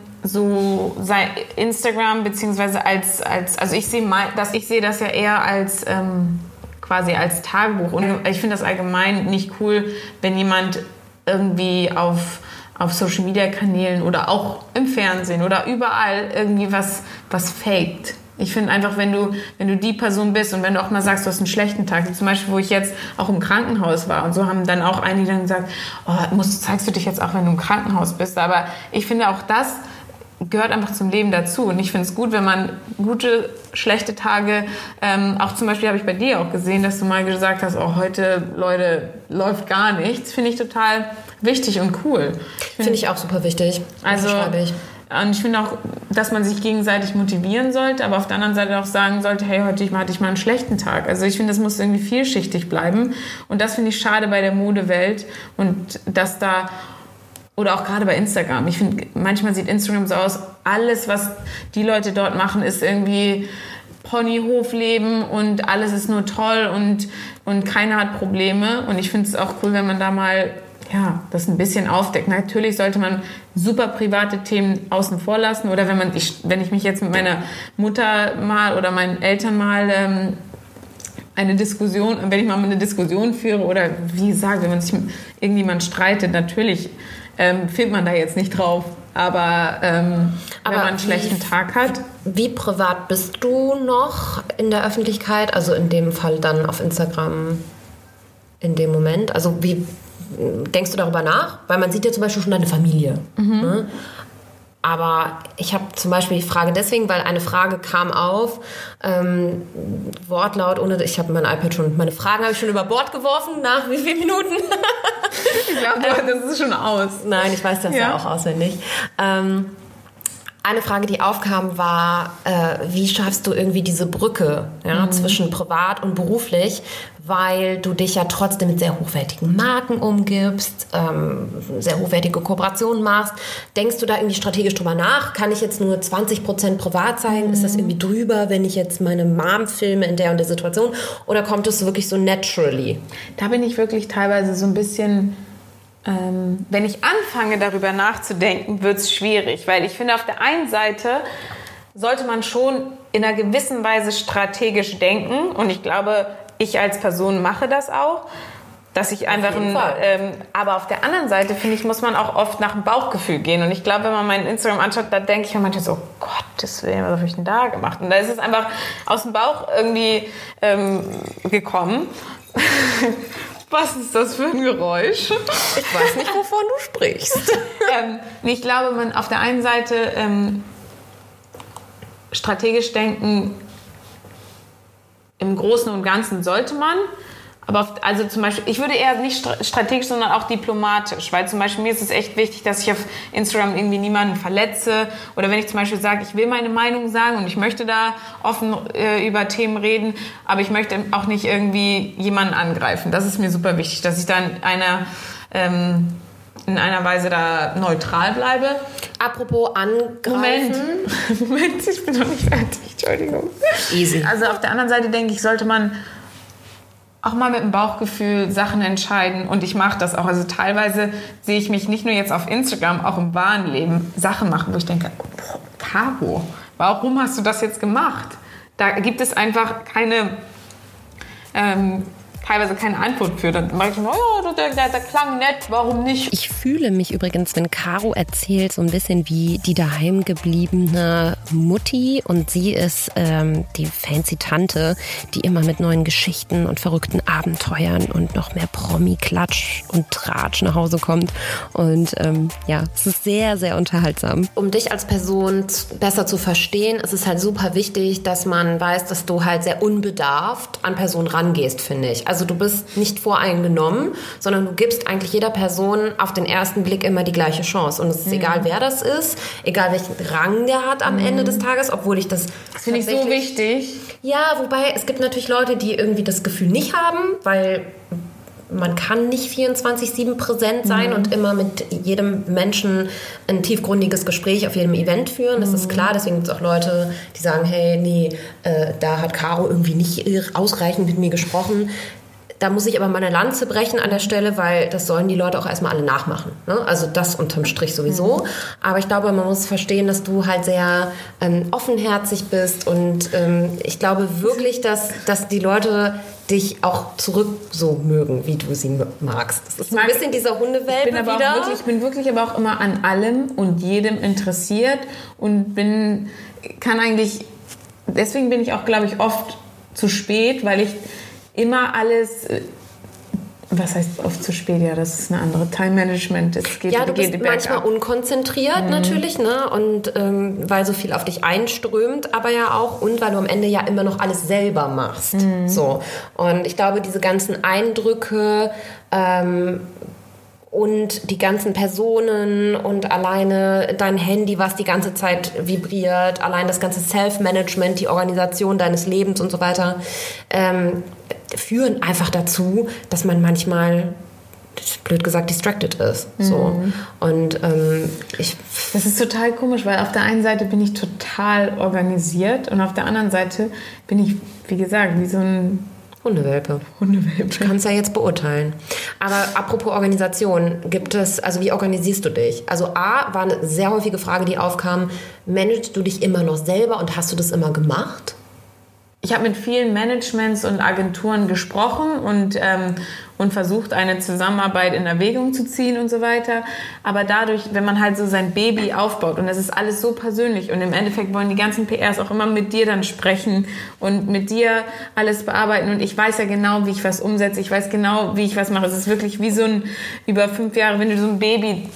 so sei Instagram beziehungsweise als als also ich sehe mal, dass ich sehe das ja eher als ähm, quasi als Tagebuch und ich finde das allgemein nicht cool, wenn jemand irgendwie auf auf Social-Media-Kanälen oder auch im Fernsehen oder überall irgendwie was, was faked. Ich finde einfach, wenn du, wenn du die Person bist und wenn du auch mal sagst, du hast einen schlechten Tag, zum Beispiel, wo ich jetzt auch im Krankenhaus war und so haben dann auch einige dann gesagt, oh, musst, zeigst du dich jetzt auch, wenn du im Krankenhaus bist. Aber ich finde auch das gehört einfach zum Leben dazu. Und ich finde es gut, wenn man gute, schlechte Tage, ähm, auch zum Beispiel habe ich bei dir auch gesehen, dass du mal gesagt hast, oh, heute, Leute, läuft gar nichts. Finde ich total wichtig und cool. Finde find ich auch super wichtig. Also, ich. Und ich finde auch, dass man sich gegenseitig motivieren sollte, aber auf der anderen Seite auch sagen sollte, hey, heute hatte ich mal einen schlechten Tag. Also ich finde, das muss irgendwie vielschichtig bleiben. Und das finde ich schade bei der Modewelt und dass da oder auch gerade bei Instagram. Ich finde, manchmal sieht Instagram so aus, alles, was die Leute dort machen, ist irgendwie Ponyhofleben und alles ist nur toll und, und keiner hat Probleme. Und ich finde es auch cool, wenn man da mal ja, das ein bisschen aufdeckt. Natürlich sollte man super private Themen außen vor lassen. Oder wenn, man, ich, wenn ich mich jetzt mit meiner Mutter mal oder meinen Eltern mal ähm, eine Diskussion, wenn ich mal eine Diskussion führe oder wie gesagt, wenn man sich mit irgendjemand streitet, natürlich Ähm, findet man da jetzt nicht drauf. Aber, ähm, Aber wenn man einen schlechten wie, Tag hat. Wie privat bist du noch in der Öffentlichkeit? Also in dem Fall dann auf Instagram in dem Moment? Also wie denkst du darüber nach? Weil man sieht ja zum Beispiel schon deine Familie. Mhm. Ne? Aber ich habe zum Beispiel die Frage deswegen, weil eine Frage kam auf, ähm, Wortlaut, ohne, ich habe mein iPad schon, meine Fragen habe ich schon über Bord geworfen, nach wie vielen Minuten? Ich glaube, das ist schon aus. Nein, ich weiß das ja, ja auch auswendig. Ähm, eine Frage, die aufkam, war, äh, wie schaffst du irgendwie diese Brücke ja, mhm. zwischen privat und beruflich, weil du dich ja trotzdem mit sehr hochwertigen Marken umgibst, ähm, sehr hochwertige Kooperationen machst. Denkst du da irgendwie strategisch drüber nach? Kann ich jetzt nur zwanzig Prozent privat sein? Mhm. Ist das irgendwie drüber, wenn ich jetzt meine Mom filme in der und der Situation? Oder kommt es wirklich so naturally? Da bin ich wirklich teilweise so ein bisschen... Ähm, wenn ich anfange, darüber nachzudenken, wird es schwierig. Weil ich finde, auf der einen Seite sollte man schon in einer gewissen Weise strategisch denken. Und ich glaube, ich als Person mache das auch. Dass ich einfach ein, ähm, aber auf der anderen Seite, finde ich, muss man auch oft nach dem Bauchgefühl gehen. Und ich glaube, wenn man mein Instagram anschaut, da denke ich manchmal so, oh Gottes Willen, was habe ich denn da gemacht? Und da ist es einfach aus dem Bauch irgendwie ähm, gekommen. Was ist das für ein Geräusch? Ich weiß nicht, wovon du sprichst. ähm, ich glaube, man auf der einen Seite ähm, strategisch denken, im Großen und Ganzen sollte man. Aber auf, also zum Beispiel, ich würde eher nicht strategisch, sondern auch diplomatisch. Weil zum Beispiel mir ist es echt wichtig, dass ich auf Instagram irgendwie niemanden verletze. Oder wenn ich zum Beispiel sage, ich will meine Meinung sagen und ich möchte da offen äh, über Themen reden, aber ich möchte auch nicht irgendwie jemanden angreifen. Das ist mir super wichtig, dass ich da in einer, ähm, in einer Weise da neutral bleibe. Apropos angreifen. Moment, Moment, ich bin noch nicht fertig, Entschuldigung. Easy. Also auf der anderen Seite denke ich, sollte man auch mal mit dem Bauchgefühl Sachen entscheiden und ich mache das auch. Also teilweise sehe ich mich nicht nur jetzt auf Instagram, auch im wahren Leben Sachen machen, wo ich denke, oh, Caro, warum hast du das jetzt gemacht? Da gibt es einfach keine, ähm, teilweise keine Antwort für. Dann mache ich mir, oh, der, der, der klang nett, warum nicht? Ich fühle mich übrigens, wenn Caro erzählt, so ein bisschen wie die daheim gebliebene Mutti und sie ist ähm, die fancy Tante, die immer mit neuen Geschichten und verrückten Abenteuern und noch mehr Promi-Klatsch und Tratsch nach Hause kommt. Und ähm, ja, es ist sehr, sehr unterhaltsam. Um dich als Person besser zu verstehen, ist es halt super wichtig, dass man weiß, dass du halt sehr unbedarft an Personen rangehst, finde ich. Also Also du bist nicht voreingenommen, sondern du gibst eigentlich jeder Person auf den ersten Blick immer die gleiche Chance. Und es ist mhm. egal, wer das ist, egal welchen Rang der hat am mhm. Ende des Tages, obwohl ich das... Das finde ich so wichtig. Ja, wobei es gibt natürlich Leute, die irgendwie das Gefühl nicht haben, weil... Man kann nicht vierundzwanzig sieben präsent sein mhm. und immer mit jedem Menschen ein tiefgründiges Gespräch auf jedem Event führen. Das mhm. ist klar. Deswegen gibt es auch Leute, die sagen, hey, nee, äh, da hat Caro irgendwie nicht ausreichend mit mir gesprochen. Da muss ich aber meine Lanze brechen an der Stelle, weil das sollen die Leute auch erstmal alle nachmachen. Ne? Also das unterm Strich sowieso. Mhm. Aber ich glaube, man muss verstehen, dass du halt sehr ähm, offenherzig bist. Und ähm, ich glaube wirklich, dass, dass die Leute dich auch zurück so mögen, wie du sie magst. Das ist so ein bisschen dieser Hundewelpe ich bin aber wieder. Auch wirklich, ich bin wirklich aber auch immer an allem und jedem interessiert und bin, kann eigentlich, deswegen bin ich auch, glaube ich, oft zu spät, weil ich immer alles... Was heißt oft zu spät? Ja, das ist eine andere Time-Management. Es geht, ja, du bist geht manchmal ab. unkonzentriert mhm. natürlich, ne? Und ähm, weil so viel auf dich einströmt, aber ja auch und weil du am Ende ja immer noch alles selber machst. Mhm. So. Und ich glaube, diese ganzen Eindrücke ähm, und die ganzen Personen und alleine dein Handy, was die ganze Zeit vibriert, allein das ganze Self-Management, die Organisation deines Lebens und so weiter, ähm, führen einfach dazu, dass man manchmal, blöd gesagt, distracted ist. Mhm. So. Und ähm, ich... Das ist total komisch, weil auf der einen Seite bin ich total organisiert und auf der anderen Seite bin ich, wie gesagt, wie so ein... Hundewelpe. Hundewelpe. Du kannst ja jetzt beurteilen. Aber apropos Organisation, gibt es, also wie organisierst du dich? Also A, war eine sehr häufige Frage, die aufkam, managst du dich immer noch selber und hast du das immer gemacht? Ich habe mit vielen Managements und Agenturen gesprochen und, ähm, und versucht, eine Zusammenarbeit in Erwägung zu ziehen und so weiter. Aber dadurch, wenn man halt so sein Baby aufbaut und das ist alles so persönlich und im Endeffekt wollen die ganzen P Rs auch immer mit dir dann sprechen und mit dir alles bearbeiten und ich weiß ja genau, wie ich was umsetze, ich weiß genau, wie ich was mache. Es ist wirklich wie so ein, über fünf Jahre, wenn du so ein Baby...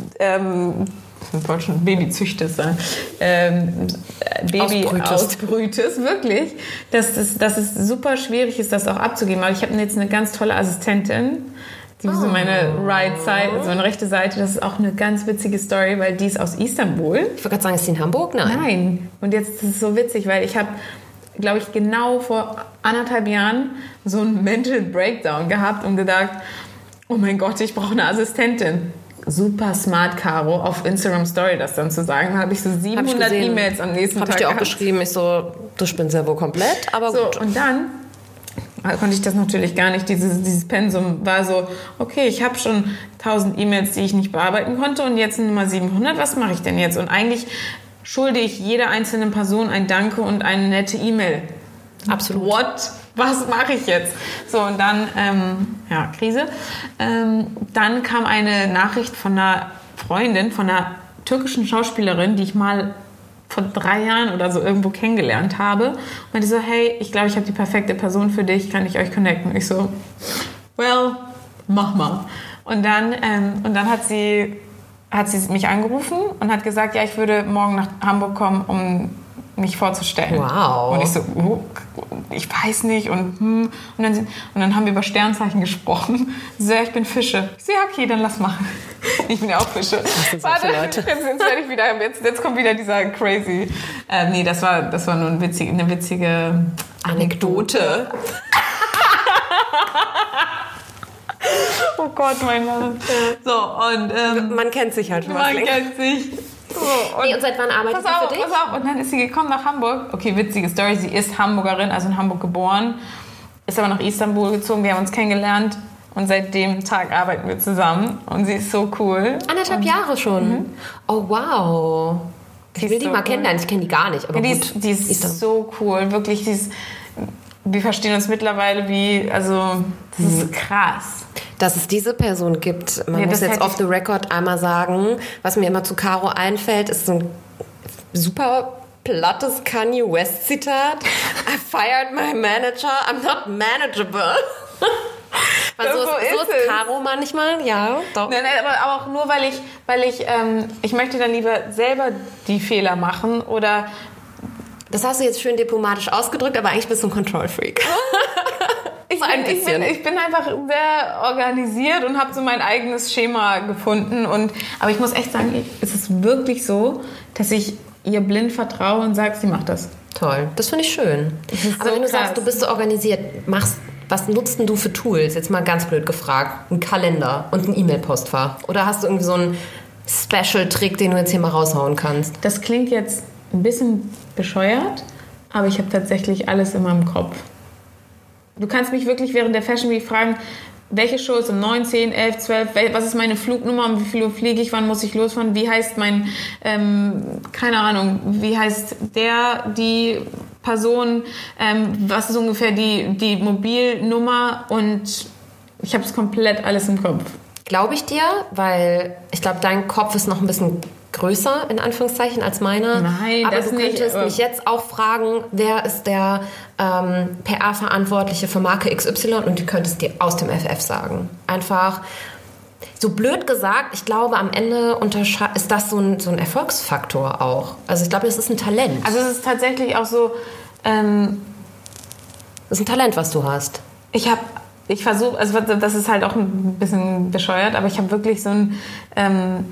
Ähm, ich wollte schon Babyzüchtest sein, ähm, Baby ausbrütest. ausbrütest, wirklich, dass es, dass es super schwierig ist, das auch abzugeben. Aber ich habe jetzt eine ganz tolle Assistentin, die oh. so meine right Side, so eine rechte Seite, das ist auch eine ganz witzige Story, weil die ist aus Istanbul. Ich wollte gerade sagen, ist sie in Hamburg? Nein. Nein. Und jetzt ist es so witzig, weil ich habe, glaube ich, genau vor anderthalb Jahren so einen Mental Breakdown gehabt und gedacht, oh mein Gott, ich brauche eine Assistentin. Super smart, Caro, auf Instagram Story das dann zu sagen. Da habe ich so siebenhundert E-Mails am nächsten hab Tag Habe ich dir auch gehabt. geschrieben, ich so, du spinnst ja wohl komplett, aber so, gut. Und dann konnte ich das natürlich gar nicht, dieses, dieses Pensum war so, okay, ich habe schon tausend E-Mails, die ich nicht bearbeiten konnte und jetzt Nummer siebenhundert, was mache ich denn jetzt? Und eigentlich schulde ich jeder einzelnen Person ein Danke und eine nette E-Mail. Absolut. What? Was mache ich jetzt? So, und dann, ähm, ja, Krise. Ähm, dann kam eine Nachricht von einer Freundin, von einer türkischen Schauspielerin, die ich mal vor drei Jahren oder so irgendwo kennengelernt habe. Und meinte so, hey, ich glaube, ich habe die perfekte Person für dich, kann ich euch connecten? Und ich so, well, mach mal. Und dann, ähm, und dann hat sie, hat sie mich angerufen und hat gesagt, ja, ich würde morgen nach Hamburg kommen, um mich vorzustellen. Wow. Und ich so, uh, ich weiß nicht. Und, hm. und, dann, und dann haben wir über Sternzeichen gesprochen. So, ja, ich bin Fische. Ich so, ja, okay, dann lass machen. Ich bin ja auch Fische. Warte, jetzt, jetzt, werde ich wieder, jetzt, jetzt kommt wieder dieser crazy... Äh, nee, das war, das war nur ein witzig, eine witzige Anekdote. Oh Gott, mein Mann. So, und... Ähm, man kennt sich halt schon. Man kennt sich. So, und, nee, und seit wann arbeitet sie für dich? Pass auf, und dann ist sie gekommen nach Hamburg. Okay, witzige Story, sie ist Hamburgerin, also in Hamburg geboren, ist aber nach Istanbul gezogen, wir haben uns kennengelernt und seit dem Tag arbeiten wir zusammen und sie ist so cool. Anderthalb und, Jahre schon? Mhm. Oh, wow. Ich will die so mal cool. kennenlernen, ich kenne die gar nicht, aber ja, die gut. Ist, die ist, ist so cool, wirklich, die ist, wir verstehen uns mittlerweile wie, also, das mhm. ist krass. Dass es diese Person gibt. Man ja, muss jetzt off the record einmal sagen, was mir immer zu Caro einfällt, ist so ein super plattes Kanye West Zitat. I fired my manager, I'm not manageable. Weil so, so, ist, so ist Caro manchmal, ja, doch. Nein, nein, aber auch nur, weil ich, weil ich, ähm, ich möchte dann lieber selber die Fehler machen oder... Das hast du jetzt schön diplomatisch ausgedrückt, aber eigentlich bist du ein Control-Freak. Ich, So ein ich, bin, ich bin einfach sehr organisiert und habe so mein eigenes Schema gefunden. Und, aber ich muss echt sagen, es ist wirklich so, dass ich ihr blind vertraue und sage, sie macht das. Toll, das finde ich schön. Aber so wenn du krass. sagst, du bist so organisiert, machst, was nutzt denn du für Tools? Jetzt mal ganz blöd gefragt. Ein Kalender und ein E-Mail-Postfach. Oder hast du irgendwie so einen Special-Trick, den du jetzt hier mal raushauen kannst? Das klingt jetzt ein bisschen bescheuert, aber ich habe tatsächlich alles in meinem Kopf. Du kannst mich wirklich während der Fashion Week fragen, welche Show ist um neun, zehn, elf, zwölf, was ist meine Flugnummer, um wie viel Uhr fliege ich, wann muss ich losfahren, wie heißt mein, ähm, keine Ahnung, wie heißt der, die Person, ähm, was ist ungefähr die, die Mobilnummer, und ich habe es komplett alles im Kopf. Glaube ich dir, weil ich glaube, dein Kopf ist noch ein bisschen größer, in Anführungszeichen, als meiner. Nein, aber das du nicht, könntest aber mich jetzt auch fragen, wer ist der ähm, P R-Verantwortliche für Marke X Y, und du könntest dir aus dem F F sagen. Einfach, so blöd gesagt, ich glaube, am Ende untersche- ist das so ein, so ein Erfolgsfaktor auch. Also ich glaube, das ist ein Talent. Also es ist tatsächlich auch so, ähm, das ist ein Talent, was du hast. ich habe Ich versuche, also das ist halt auch ein bisschen bescheuert, aber ich habe wirklich so ein, ähm,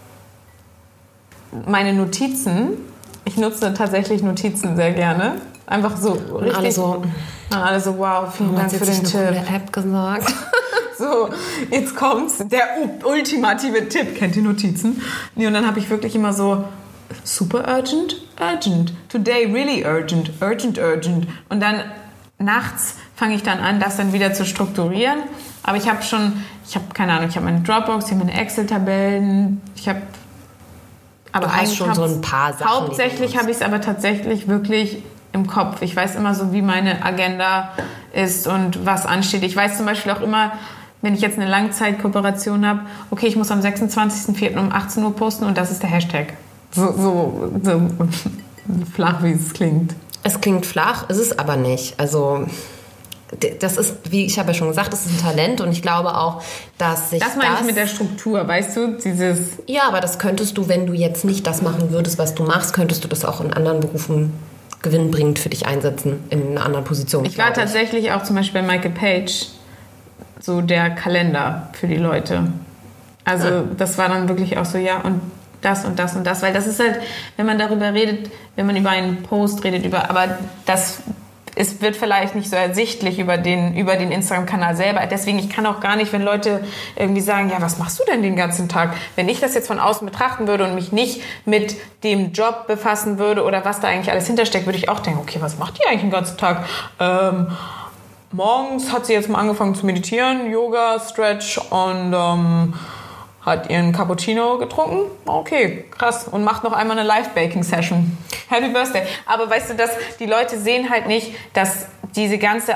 meine Notizen, ich nutze tatsächlich Notizen sehr gerne. Einfach so Und richtig. alle so, und alle so, wow, vielen Dank für den Tipp. eine App gesagt. So, jetzt kommt's, der ultimative Tipp. Kennt ihr Notizen? Nee, und dann habe ich wirklich immer so, super urgent, urgent. Today really urgent, urgent, urgent. Und dann nachts fange ich dann an, das dann wieder zu strukturieren. Aber ich habe schon, ich habe keine Ahnung, ich habe meine Dropbox, ich habe meine Excel-Tabellen, ich habe... Aber du hast eigentlich schon so ein paar Sachen. Hauptsächlich habe ich es aber tatsächlich wirklich im Kopf. Ich weiß immer so, wie meine Agenda ist und was ansteht. Ich weiß zum Beispiel auch immer, wenn ich jetzt eine Langzeitkooperation habe, okay, ich muss am sechsundzwanzigsten vierten um achtzehn Uhr posten und das ist der Hashtag. So, so, so flach, wie es klingt. Es klingt flach, ist es aber nicht. Also das ist, wie ich habe ja schon gesagt, das ist ein Talent, und ich glaube auch, dass sich das... Das meine das, ich mit der Struktur, weißt du? Dieses... Ja, aber das könntest du, wenn du jetzt nicht das machen würdest, was du machst, könntest du das auch in anderen Berufen gewinnbringend für dich einsetzen, in einer anderen Position. Ich war tatsächlich auch zum Beispiel bei Michael Page so der Kalender für die Leute. Also ja. Das war dann wirklich auch so, ja, und das und das und das, weil das ist halt, wenn man darüber redet, wenn man über einen Post redet, über, aber das... Es wird vielleicht nicht so ersichtlich über den, über den Instagram-Kanal selber. Deswegen, ich kann auch gar nicht, wenn Leute irgendwie sagen, ja, was machst du denn den ganzen Tag? Wenn ich das jetzt von außen betrachten würde und mich nicht mit dem Job befassen würde oder was da eigentlich alles hintersteckt, würde ich auch denken, okay, was macht die eigentlich den ganzen Tag? Ähm, morgens hat sie jetzt mal angefangen zu meditieren, Yoga, Stretch und ähm, hat ihren Cappuccino getrunken. Okay, krass. Und macht noch einmal eine Live-Baking-Session. Happy Birthday. Aber weißt du, dass die Leute sehen halt nicht, dass diese ganze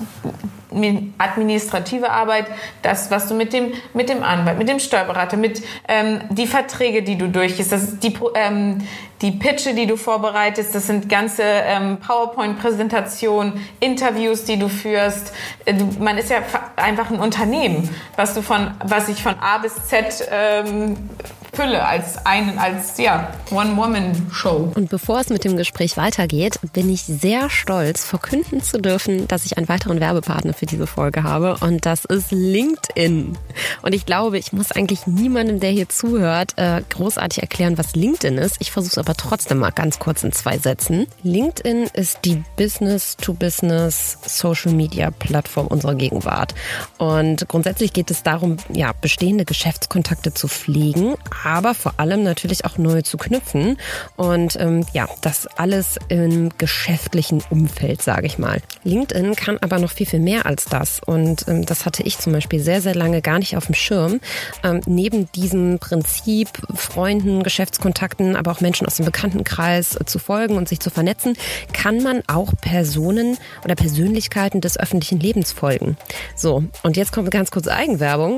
administrative Arbeit, das, was du mit dem, mit dem Anwalt, mit dem Steuerberater, mit ähm, die Verträge, die du durchgehst, das, die, ähm, die Pitche, die du vorbereitest, das sind ganze ähm, PowerPoint-Präsentationen, Interviews, die du führst. Du, man ist ja einfach ein Unternehmen, was du von, was ich von A bis Z ähm, fülle als einen, als ja, One-Woman-Show. Und bevor es mit dem Gespräch weitergeht, bin ich sehr stolz, verkünden zu dürfen, dass ich einen weiteren Werbepartner für diese Folge habe, und das ist LinkedIn. Und ich glaube, ich muss eigentlich niemandem, der hier zuhört, äh, großartig erklären, was LinkedIn ist. Ich versuche es aber trotzdem mal ganz kurz in zwei Sätzen. LinkedIn ist die Business-to-Business Social-Media-Plattform unserer Gegenwart. Und grundsätzlich geht es darum, ja, bestehende Geschäftskontakte zu pflegen, aber vor allem natürlich auch neu zu knüpfen, und ähm, ja, das alles im geschäftlichen Umfeld, sage ich mal. LinkedIn kann aber noch viel, viel mehr als das, und ähm, das hatte ich zum Beispiel sehr, sehr lange gar nicht auf dem Schirm. Ähm, neben diesem Prinzip, Freunden, Geschäftskontakten, aber auch Menschen aus dem Bekanntenkreis äh, zu folgen und sich zu vernetzen, kann man auch Personen oder Persönlichkeiten des öffentlichen Lebens folgen. So, und jetzt kommt ganz kurz Eigenwerbung.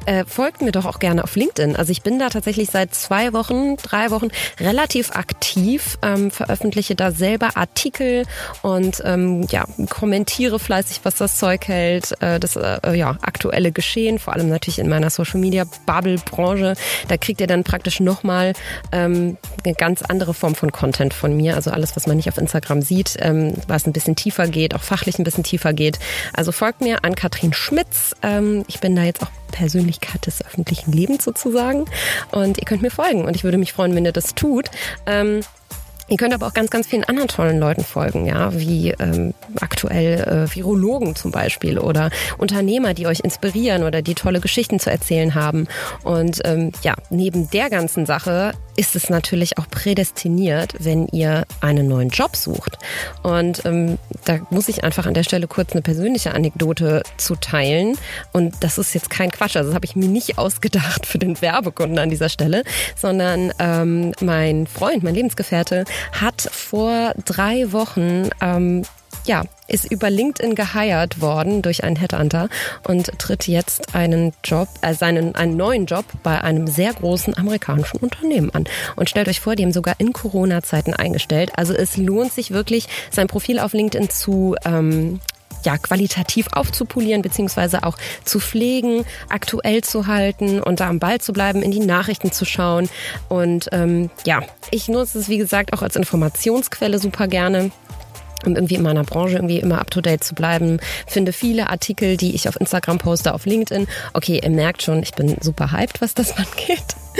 äh, folgt mir doch auch gerne auf LinkedIn. Also ich bin da tatsächlich seit zwei Wochen, drei Wochen relativ aktiv, ähm, veröffentliche da selber Artikel und ähm, ja, kommentiere fleißig, was das Zeug hält, äh, das äh, ja, aktuelle Geschehen, vor allem natürlich in meiner Social-Media-Bubble-Branche. Da kriegt ihr dann praktisch nochmal ähm, eine ganz andere Form von Content von mir. Also alles, was man nicht auf Instagram sieht, ähm, was ein bisschen tiefer geht, auch fachlich ein bisschen tiefer geht. Also folgt mir an Katrin Schmitz. Ähm, ich bin da jetzt auch Persönlichkeit des öffentlichen Lebens sozusagen. Und ihr könnt mir folgen und ich würde mich freuen, wenn ihr das tut. Ähm, Ihr könnt aber auch ganz, ganz vielen anderen tollen Leuten folgen, ja, wie ähm, aktuell äh, Virologen zum Beispiel oder Unternehmer, die euch inspirieren oder die tolle Geschichten zu erzählen haben. Und ähm, ja, neben der ganzen Sache ist es natürlich auch prädestiniert, wenn ihr einen neuen Job sucht. Und ähm, da muss ich einfach an der Stelle kurz eine persönliche Anekdote zu teilen. Und das ist jetzt kein Quatsch, also das habe ich mir nicht ausgedacht für den Werbekunden an dieser Stelle, sondern ähm, mein Freund, mein Lebensgefährte, hat vor drei Wochen, ähm, ja, ist über LinkedIn geheiert worden durch einen Headhunter und tritt jetzt einen Job, äh, seinen, einen neuen Job bei einem sehr großen amerikanischen Unternehmen an. Und stellt euch vor, die haben sogar in Corona-Zeiten eingestellt. Also es lohnt sich wirklich, sein Profil auf LinkedIn zu ähm, ja, qualitativ aufzupolieren beziehungsweise auch zu pflegen, aktuell zu halten und da am Ball zu bleiben, in die Nachrichten zu schauen. Und ähm, ja, ich nutze es, wie gesagt, auch als Informationsquelle super gerne, um irgendwie in meiner Branche irgendwie immer up-to-date zu bleiben. Finde viele Artikel, die ich auf Instagram poste, auf LinkedIn. Okay, ihr merkt schon, ich bin super hyped, was das angeht.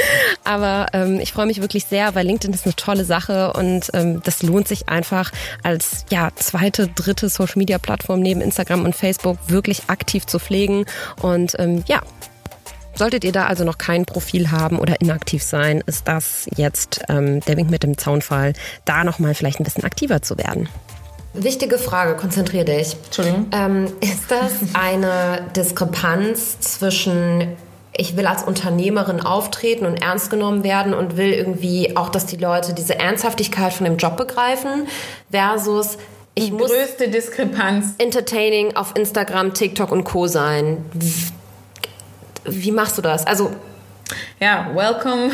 Aber ähm, ich freue mich wirklich sehr, weil LinkedIn ist eine tolle Sache und ähm, das lohnt sich einfach als ja zweite, dritte Social-Media-Plattform neben Instagram und Facebook wirklich aktiv zu pflegen. Und ähm, ja, solltet ihr da also noch kein Profil haben oder inaktiv sein, ist das jetzt ähm, der Wink mit dem Zaunpfahl, da nochmal vielleicht ein bisschen aktiver zu werden. Wichtige Frage, konzentrier dich. Entschuldigung. Ähm, ist das eine Diskrepanz zwischen ich will als Unternehmerin auftreten und ernst genommen werden und will irgendwie auch, dass die Leute diese Ernsthaftigkeit von dem Job begreifen, versus ich die muss größte Diskrepanz entertaining auf Instagram, TikTok und Co. sein. Wie, wie machst du das? Also ja, welcome.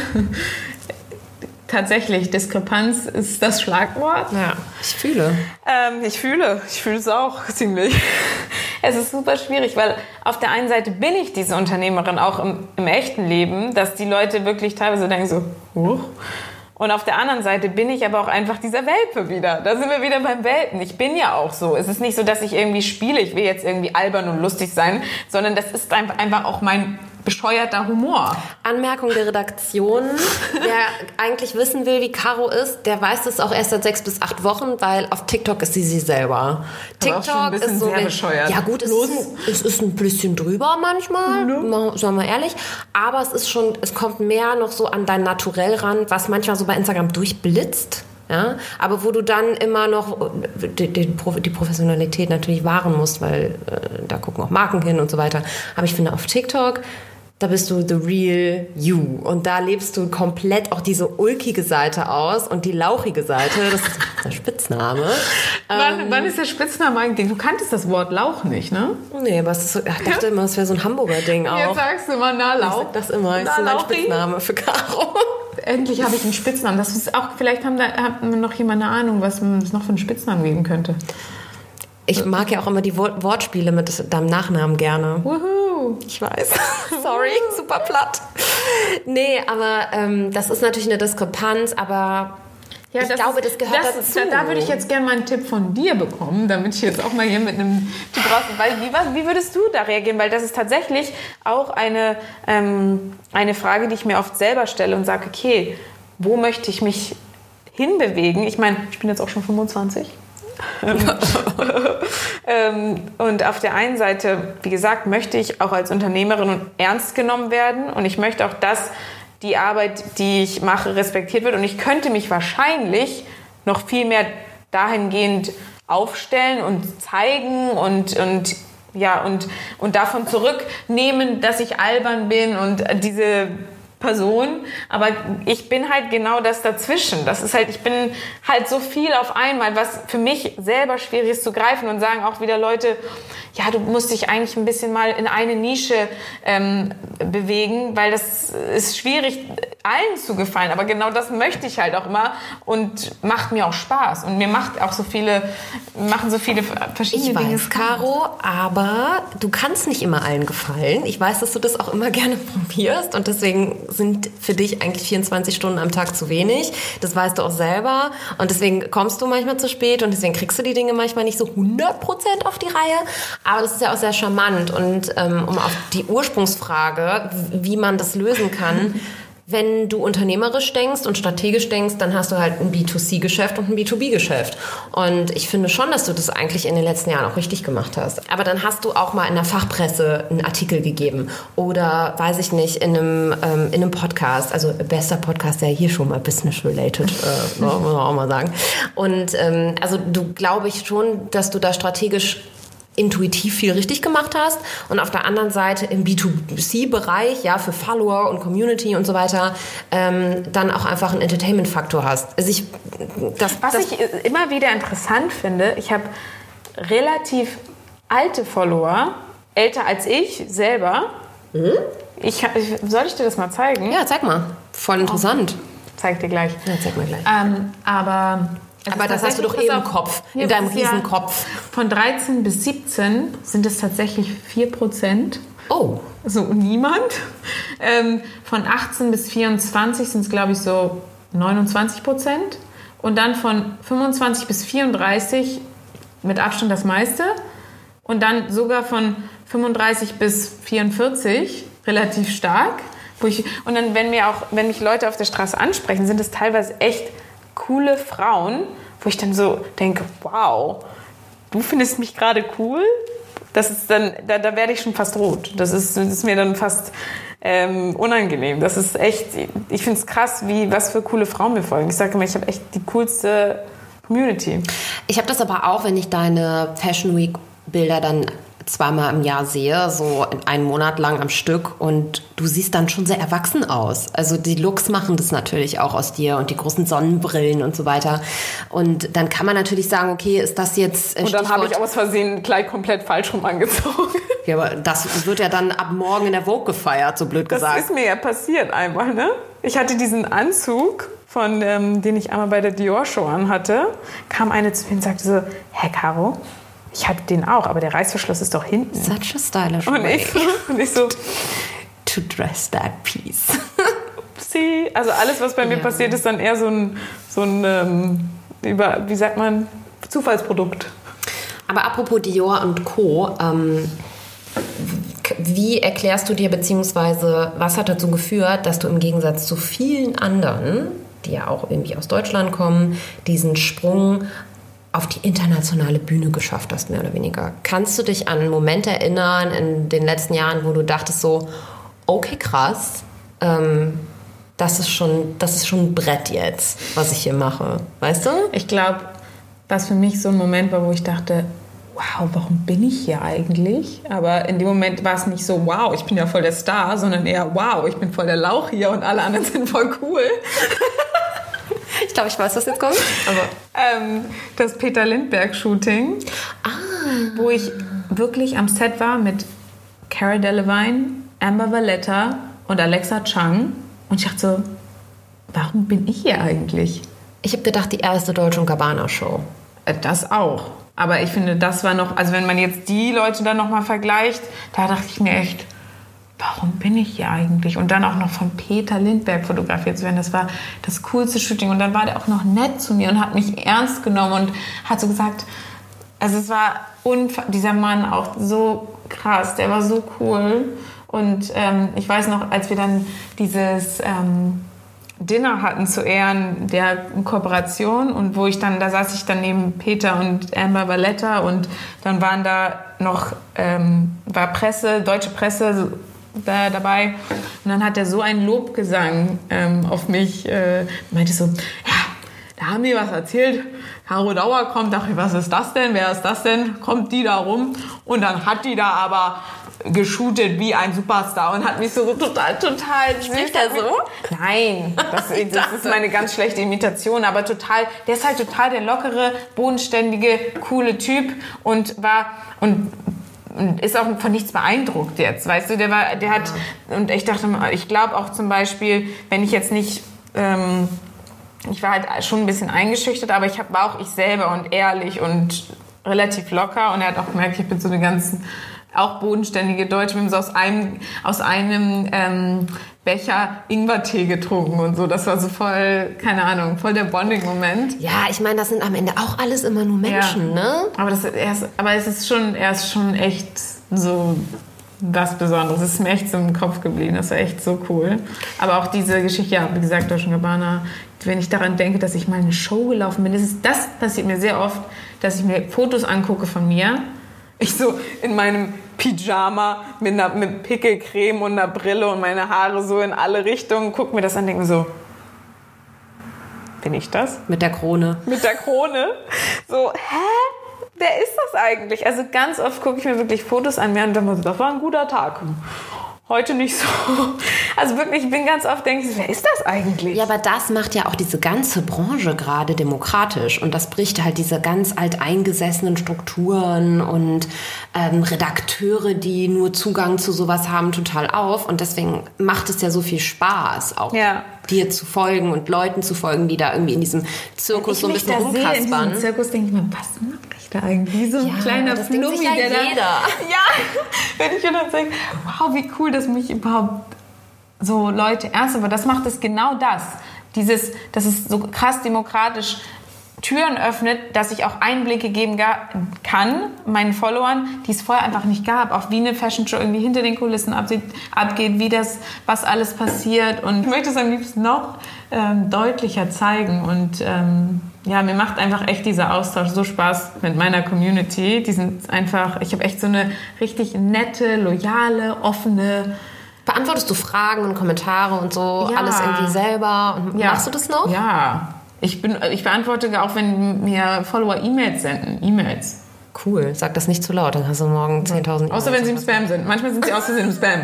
Tatsächlich, Diskrepanz ist das Schlagwort. Ja, ich fühle. Ähm, ich fühle, ich fühle es auch ziemlich. Es ist super schwierig, weil auf der einen Seite bin ich diese Unternehmerin auch im, im echten Leben, dass die Leute wirklich teilweise denken so, huch. Und auf der anderen Seite bin ich aber auch einfach dieser Welpe wieder. Da sind wir wieder beim Welpen. Ich bin ja auch so. Es ist nicht so, dass ich irgendwie spiele, ich will jetzt irgendwie albern und lustig sein, sondern das ist einfach auch mein bescheuerter Humor. Anmerkung der Redaktion. Wer eigentlich wissen will, wie Caro ist, der weiß das auch erst seit sechs bis acht Wochen, weil auf TikTok ist sie sie selber. Aber TikTok ist so sehr bescheuert. Ja gut, es ist, ein, es ist ein bisschen drüber manchmal, ja. Sagen wir ehrlich. Aber es ist schon, es kommt mehr noch so an dein Naturell ran, was manchmal so bei Instagram durchblitzt. Ja, aber wo du dann immer noch die, die, die Professionalität natürlich wahren musst, weil äh, da gucken auch Marken hin und so weiter. Aber ich finde auf TikTok, da bist du the real you. Und da lebst du komplett auch diese ulkige Seite aus und die lauchige Seite. Das ist der Spitzname. Wann, ähm, wann ist der Spitzname eigentlich? Du kanntest das Wort Lauch nicht, ne? Nee, aber es ist so, ich dachte immer, es wäre so ein Hamburger Ding auch. Jetzt sagst du immer, na Lauch. Ich sag das immer, das na, ist mein Lauchi. Spitzname für Caro. Endlich habe ich einen Spitznamen. Das ist auch, vielleicht haben da, hat noch jemand eine Ahnung, was es noch für einen Spitznamen geben könnte. Ich mag ja auch immer die Wortspiele mit deinem Nachnamen gerne. Wuhu. Ich weiß. Sorry, super platt. Nee, aber ähm, das ist natürlich eine Diskrepanz, aber ja, ich das glaube, ist, das gehört das, dazu. Da, da würde ich jetzt gerne mal einen Tipp von dir bekommen, damit ich jetzt auch mal hier mit einem Tipp raus... Weil, wie, was, wie würdest du da reagieren? Weil das ist tatsächlich auch eine, ähm, eine Frage, die ich mir oft selber stelle und sage, okay, wo möchte ich mich hinbewegen? Ich meine, ich bin jetzt auch schon fünfundzwanzig. ähm, und auf der einen Seite, wie gesagt, möchte ich auch als Unternehmerin ernst genommen werden und ich möchte auch, dass die Arbeit, die ich mache, respektiert wird und ich könnte mich wahrscheinlich noch viel mehr dahingehend aufstellen und zeigen und, und, ja, und, und davon zurücknehmen, dass ich albern bin und diese Person, aber ich bin halt genau das dazwischen. Das ist halt, ich bin halt so viel auf einmal, was für mich selber schwierig ist zu greifen, und sagen auch wieder Leute, ja, du musst dich eigentlich ein bisschen mal in eine Nische ähm, bewegen, weil das ist schwierig, allen zu gefallen. Aber genau das möchte ich halt auch immer und macht mir auch Spaß. Und mir macht auch so viele, machen so viele verschiedene ich Dinge. Ich weiß, Caro, aber du kannst nicht immer allen gefallen. Ich weiß, dass du das auch immer gerne probierst und deswegen sind für dich eigentlich vierundzwanzig Stunden am Tag zu wenig. Das weißt du auch selber und deswegen kommst du manchmal zu spät und deswegen kriegst du die Dinge manchmal nicht so hundert Prozent auf die Reihe. Aber das ist ja auch sehr charmant und ähm, um auf die Ursprungsfrage, wie man das lösen kann, wenn du unternehmerisch denkst und strategisch denkst, dann hast du halt ein B zwei C Geschäft und ein B zwei B Geschäft. Und ich finde schon, dass du das eigentlich in den letzten Jahren auch richtig gemacht hast. Aber dann hast du auch mal in der Fachpresse einen Artikel gegeben oder, weiß ich nicht, in einem, ähm, in einem Podcast. Also bester Podcast, der hier schon mal business-related, äh, muss man auch mal sagen. Und ähm, also du glaube ich schon, dass du da strategisch intuitiv viel richtig gemacht hast und auf der anderen Seite im B zwei C Bereich, ja, für Follower und Community und so weiter, ähm, dann auch einfach einen Entertainment-Faktor hast. Also ich, das, Was das ich immer wieder interessant finde, ich habe relativ alte Follower, älter als ich selber. Mhm. Ich, soll ich dir das mal zeigen? Ja, zeig mal. Voll interessant. Oh, zeig dir gleich. Ja, zeig mal gleich. Ähm, aber... Aber das hast du doch eh im Kopf, in deinem Riesenkopf. Von dreizehn bis siebzehn sind es tatsächlich vier Prozent. Oh. So niemand. Ähm, von achtzehn bis vierundzwanzig sind es, glaube ich, so neunundzwanzig Prozent. Und dann von fünfundzwanzig bis vierunddreißig mit Abstand das meiste. Und dann sogar von fünfunddreißig bis vierundvierzig relativ stark. Wo ich, und dann, wenn mir auch, wenn mich Leute auf der Straße ansprechen, sind es teilweise echt coole Frauen, wo ich dann so denke, wow, du findest mich gerade cool? Das ist dann, da, da werde ich schon fast rot. Das ist, das ist mir dann fast ähm, unangenehm. Das ist echt, ich finde es krass, wie, was für coole Frauen mir folgen. Ich sage immer, ich habe echt die coolste Community. Ich habe das aber auch, wenn ich deine Fashion Week Bilder dann zweimal im Jahr sehe, so einen Monat lang am Stück und du siehst dann schon sehr erwachsen aus. Also die Looks machen das natürlich auch aus dir und die großen Sonnenbrillen und so weiter. Und dann kann man natürlich sagen, okay, ist das jetzt äh, Und dann habe ich Stichwort- aus Versehen ein Kleid komplett falsch rum angezogen. Ja, aber das wird ja dann ab morgen in der Vogue gefeiert, so blöd gesagt. Das ist mir ja passiert einmal, ne? Ich hatte diesen Anzug, von ähm, den ich einmal bei der Dior-Show anhatte, kam eine zu mir und sagte so, Hä, Caro, ich hatte den auch, aber der Reißverschluss ist doch hinten. Such a stylish Und way ich, und ich so, to dress that piece. upsie. Also alles, was bei mir Ja. passiert, ist dann eher so ein, so ein ähm, über, wie sagt man, Zufallsprodukt. Aber apropos Dior und Co., ähm, k- wie erklärst du dir, beziehungsweise was hat dazu geführt, dass du im Gegensatz zu vielen anderen, die ja auch irgendwie aus Deutschland kommen, diesen Sprung auf die internationale Bühne geschafft hast, mehr oder weniger? Kannst du dich an einen Moment erinnern in den letzten Jahren, wo du dachtest so, okay, krass, ähm, das ist schon, das ist schon ein Brett jetzt, was ich hier mache, weißt du? Ich glaube, was für mich so ein Moment war, wo ich dachte, wow, warum bin ich hier eigentlich? Aber in dem Moment war es nicht so, wow, ich bin ja voll der Star, sondern eher, wow, ich bin voll der Lauch hier und alle anderen sind voll cool. Ich glaube, ich weiß, was jetzt kommt. Aber ähm, das Peter Lindbergh-Shooting, ah. wo ich wirklich am Set war mit Cara Delevingne, Amber Valletta und Alexa Chung. Und ich dachte so, warum bin ich hier eigentlich? Ich habe gedacht, die erste Dolce und Gabbana Show. Äh, Das auch. Aber ich finde, das war noch, also wenn man jetzt die Leute dann nochmal vergleicht, da dachte ich mir echt, warum bin ich hier eigentlich? Und dann auch noch von Peter Lindbergh fotografiert zu werden. Das war das coolste Shooting. Und dann war der auch noch nett zu mir und hat mich ernst genommen und hat so gesagt, also es war unfa- dieser Mann auch so krass, der war so cool. Und ähm, ich weiß noch, als wir dann dieses ähm, Dinner hatten zu Ehren der Kooperation und wo ich dann, da saß ich dann neben Peter und Amber Valletta und dann waren da noch, ähm, war Presse, deutsche Presse da dabei und dann hat er so einen Lobgesang ähm, auf mich, äh, meinte so, ja, da haben die was erzählt, Caro Dauer kommt, dachte ich, was ist das denn, wer ist das denn, kommt die da rum und dann hat die da aber geshootet wie ein Superstar und hat mich so total, total süß. Spricht er so? Nein, das, das ist meine ganz schlechte Imitation, aber total, der ist halt total der lockere, bodenständige, coole Typ und war, und, und ist auch von nichts beeindruckt jetzt, weißt du, der war, der hat, und ich dachte, ich glaube auch zum Beispiel, wenn ich jetzt nicht, ähm, ich war halt schon ein bisschen eingeschüchtert, aber ich hab, war auch ich selber und ehrlich und relativ locker und er hat auch gemerkt, ich bin so eine ganz auch bodenständige Deutsche, wir haben so aus einem, aus einem ähm, Becher Ingwertee getrunken und so. Das war so voll, keine Ahnung, voll der Bonding-Moment. Ja, ich meine, das sind am Ende auch alles immer nur Menschen, ja. ne? Aber, das, er ist, aber es ist schon, er ist schon echt so was Besonderes. Es ist mir echt so im Kopf geblieben. Das war echt so cool. Aber auch diese Geschichte, ja, wie gesagt, Dolce and Gabbana, wenn ich daran denke, dass ich mal eine Show gelaufen bin, das, ist, das passiert mir sehr oft, dass ich mir Fotos angucke von mir. Ich so in meinem Pyjama mit, einer, mit Pickelcreme und einer Brille und meine Haare so in alle Richtungen, guck mir das an und denke so, bin ich das? Mit der Krone. Mit der Krone. So, hä? Wer ist das eigentlich? Also ganz oft gucke ich mir wirklich Fotos an mir und denke so, das war ein guter Tag. Heute nicht so. Also wirklich, ich bin ganz oft, denke ich, wer ist das eigentlich? Ja, aber das macht ja auch diese ganze Branche gerade demokratisch. Und das bricht halt diese ganz alteingesessenen Strukturen und ähm, Redakteure, die nur Zugang zu sowas haben, total auf. Und deswegen macht es ja so viel Spaß, auch ja. dir zu folgen und Leuten zu folgen, die da irgendwie in diesem Zirkus so ein bisschen rumkaspern. In diesem Zirkus denke ich mir, was mache ich da eigentlich? Wie so ein ja, kleiner das Flummi, ja der da... jeder. Ja, wenn ich dann denke, wow, wie cool, dass mich überhaupt so Leute ernst, aber das macht es genau das. Dieses, dass es so krass demokratisch Türen öffnet, dass ich auch Einblicke geben kann, meinen Followern, die es vorher einfach nicht gab. Auch wie eine Fashion Show irgendwie hinter den Kulissen abgeht, wie das, was alles passiert. Und ich möchte es am liebsten noch ähm, deutlicher zeigen. Und ähm, ja, mir macht einfach echt dieser Austausch so Spaß mit meiner Community. Die sind einfach, ich habe echt so eine richtig nette, loyale, offene... Beantwortest du Fragen und Kommentare und so, ja. alles irgendwie selber? Und ja. Machst du das noch? Ja. Ich, bin, ich beantworte auch, wenn mir Follower E-Mails senden. E-Mails. Cool. Sag das nicht zu laut, dann hast du morgen zehntausend E-Mails. Außer wenn sie im Spam sind. Manchmal sind sie aus Versehen im Spam.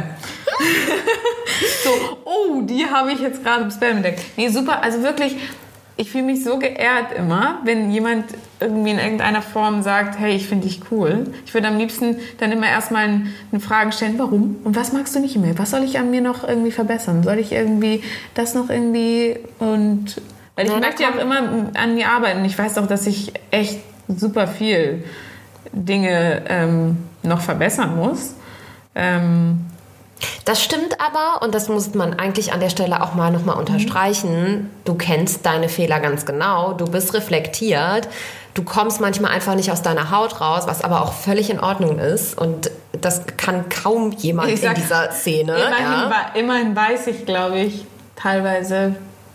So, oh, die habe ich jetzt gerade im Spam entdeckt. Nee, super. Also wirklich, ich fühle mich so geehrt immer, wenn jemand irgendwie in irgendeiner Form sagt, hey, ich finde dich cool. Ich würde am liebsten dann immer erstmal eine Frage stellen, warum? Und was magst du nicht mehr? Was soll ich an mir noch irgendwie verbessern? Soll ich irgendwie das noch irgendwie... und weil ich ja, möchte ja auch immer an mir arbeiten. Ich weiß auch, dass ich echt super viel Dinge ähm, noch verbessern muss. Ähm, das stimmt aber, und das muss man eigentlich an der Stelle auch mal nochmal unterstreichen, mhm. du kennst deine Fehler ganz genau, du bist reflektiert, du kommst manchmal einfach nicht aus deiner Haut raus, was aber auch völlig in Ordnung ist und das kann kaum jemand ich in sag, dieser Szene. Immerhin, ja. immerhin weiß ich, glaube ich, teilweise,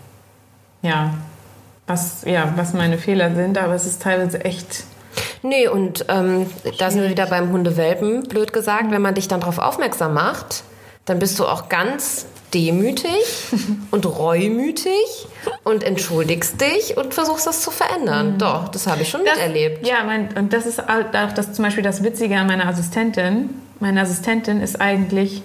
ja, was, ja, was meine Fehler sind, aber es ist teilweise echt... Nee, und ähm, da sind wir wieder beim Hundewelpen, blöd gesagt, wenn man dich dann darauf aufmerksam macht, dann bist du auch ganz demütig und reumütig und entschuldigst dich und versuchst das zu verändern. Mhm. Doch, das habe ich schon das, miterlebt. Ja, mein, und das ist auch das, zum Beispiel das Witzige an meiner Assistentin. Meine Assistentin ist eigentlich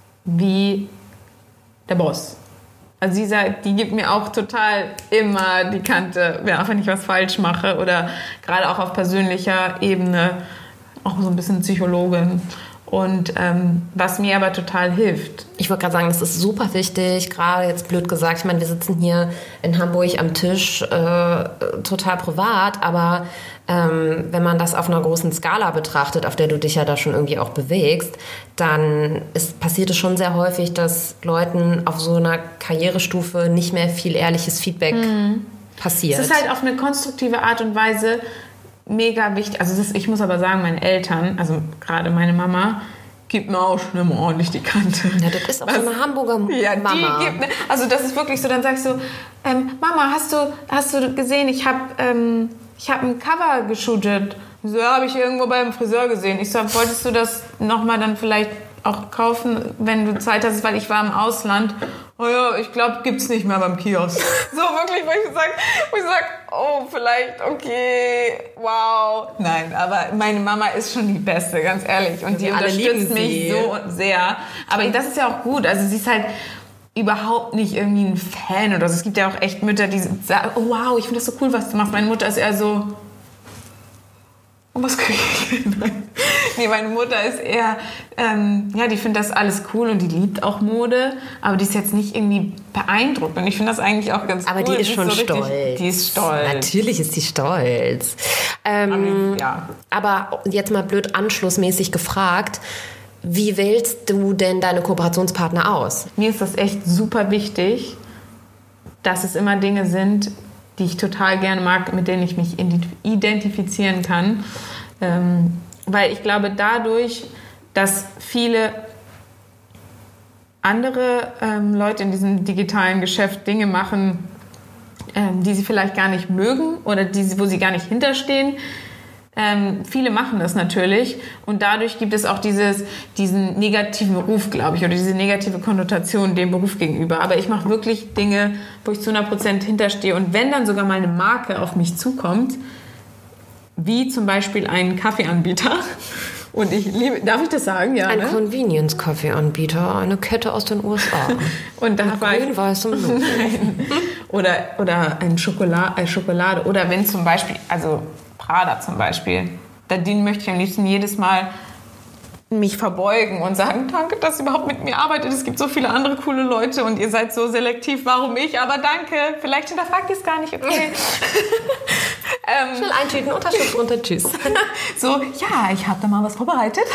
wie der Boss. Also sie sagt, die gibt mir auch total immer die Kante, wenn ich was falsch mache oder gerade auch auf persönlicher Ebene auch so ein bisschen Psychologin. Und ähm, was mir aber total hilft. Ich wollte gerade sagen, das ist super wichtig, gerade jetzt blöd gesagt. Ich meine, wir sitzen hier in Hamburg am Tisch, äh, total privat, aber ähm, wenn man das auf einer großen Skala betrachtet, auf der du dich ja da schon irgendwie auch bewegst, dann ist, passiert es schon sehr häufig, dass Leuten auf so einer Karrierestufe nicht mehr viel ehrliches Feedback mhm. passiert. Es ist halt auf eine konstruktive Art und Weise mega wichtig. Also das, ich muss aber sagen, meine Eltern, also gerade meine Mama, gibt mir auch schon immer ordentlich die Kante. Ja, das ist auch Was, so eine Hamburger ja, Mama. Die gibt mir, also das ist wirklich so, dann sagst du, ähm, Mama, hast du, hast du gesehen, ich habe ähm, ich hab ein Cover geshootet. So, ja, habe ich irgendwo beim Friseur gesehen. Ich sag, wolltest du das nochmal dann vielleicht auch kaufen, wenn du Zeit hast, weil ich war im Ausland oh ja, ich glaube, gibt's nicht mehr beim Kiosk. So wirklich, wo ich sage, wo ich sag, oh, vielleicht, okay, wow. Nein, aber meine Mama ist schon die Beste, ganz ehrlich. Und die alle unterstützt lieben mich sie. so sehr. Aber das ist ja auch gut. Also sie ist halt überhaupt nicht irgendwie ein Fan oder so. Es gibt ja auch echt Mütter, die sagen, oh wow, ich finde das so cool, was du machst. Meine Mutter ist eher so, und was kriege ich denn? Nee, meine Mutter ist eher, ähm, ja, die findet das alles cool und die liebt auch Mode, aber die ist jetzt nicht irgendwie beeindruckt und ich finde das eigentlich auch ganz aber cool. Aber die ist schon so stolz. Richtig, die ist stolz. Natürlich ist die stolz. Ähm, aber, ja. aber jetzt mal blöd anschlussmäßig gefragt, wie wählst du denn deine Kooperationspartner aus? Mir ist das echt super wichtig, dass es immer Dinge sind, die ich total gerne mag, mit denen ich mich identifizieren kann. Ähm, weil ich glaube, dadurch, dass viele andere ähm, Leute in diesem digitalen Geschäft Dinge machen, ähm, die sie vielleicht gar nicht mögen oder die, wo sie gar nicht hinterstehen, Ähm, viele machen das natürlich und dadurch gibt es auch dieses, diesen negativen Ruf, glaube ich, oder diese negative Konnotation dem Beruf gegenüber. Aber ich mache wirklich Dinge, wo ich zu hundert Prozent hinterstehe und wenn dann sogar mal eine Marke auf mich zukommt, wie zum Beispiel ein Kaffeeanbieter und ich liebe, darf ich das sagen? Ja, ein ne? Convenience-Kaffeeanbieter, eine Kette aus den U S A. Und da war ich, grün-weißem Logo. oder, oder ein Schokolade, äh, Schokolade oder wenn zum Beispiel, also Prada zum Beispiel. Den möchte ich am liebsten jedes Mal mich verbeugen und sagen, danke, dass ihr überhaupt mit mir arbeitet. Es gibt so viele andere coole Leute und ihr seid so selektiv. Warum ich? Aber danke. Vielleicht hinterfragt ihr es gar nicht. Okay. ähm, Schnell eintüten, Unterschrift drunter, tschüss. So, ja, ich habe da mal was vorbereitet.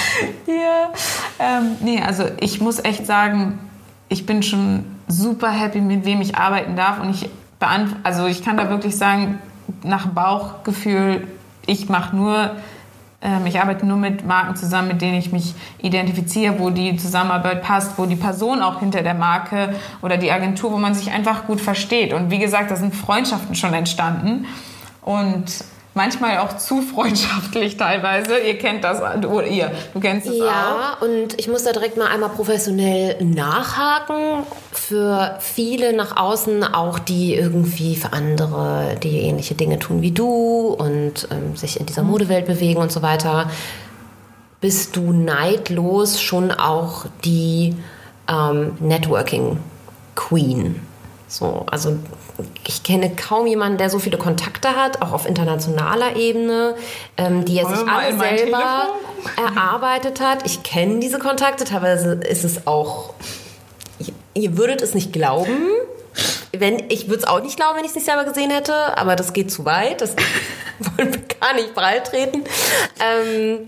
Hier. Ähm, nee, also ich muss echt sagen, ich bin schon super happy, mit wem ich arbeiten darf. Und ich beant- also ich kann da wirklich sagen, nach Bauchgefühl, ich mache nur, ähm, ich arbeite nur mit Marken zusammen, mit denen ich mich identifiziere, wo die Zusammenarbeit passt, wo die Person auch hinter der Marke oder die Agentur, wo man sich einfach gut versteht. Und wie gesagt, da sind Freundschaften schon entstanden und manchmal auch zu freundschaftlich teilweise. Ihr kennt das, oder ihr, du kennst das ja, auch. Ja, und ich muss da direkt mal einmal professionell nachhaken. Für viele nach außen, auch die irgendwie für andere, die ähnliche Dinge tun wie du und ähm, sich in dieser Modewelt bewegen und so weiter, bist du neidlos schon auch die ähm, Networking-Queen. So, also ich kenne kaum jemanden, der so viele Kontakte hat, auch auf internationaler Ebene, ähm, die er sich alle selber erarbeitet hat. Ich kenne diese Kontakte, teilweise ist es auch, ihr, ihr würdet es nicht glauben, wenn, ich würde es auch nicht glauben, wenn ich es nicht selber gesehen hätte, aber das geht zu weit, das wollen wir gar nicht breit treten. Ähm,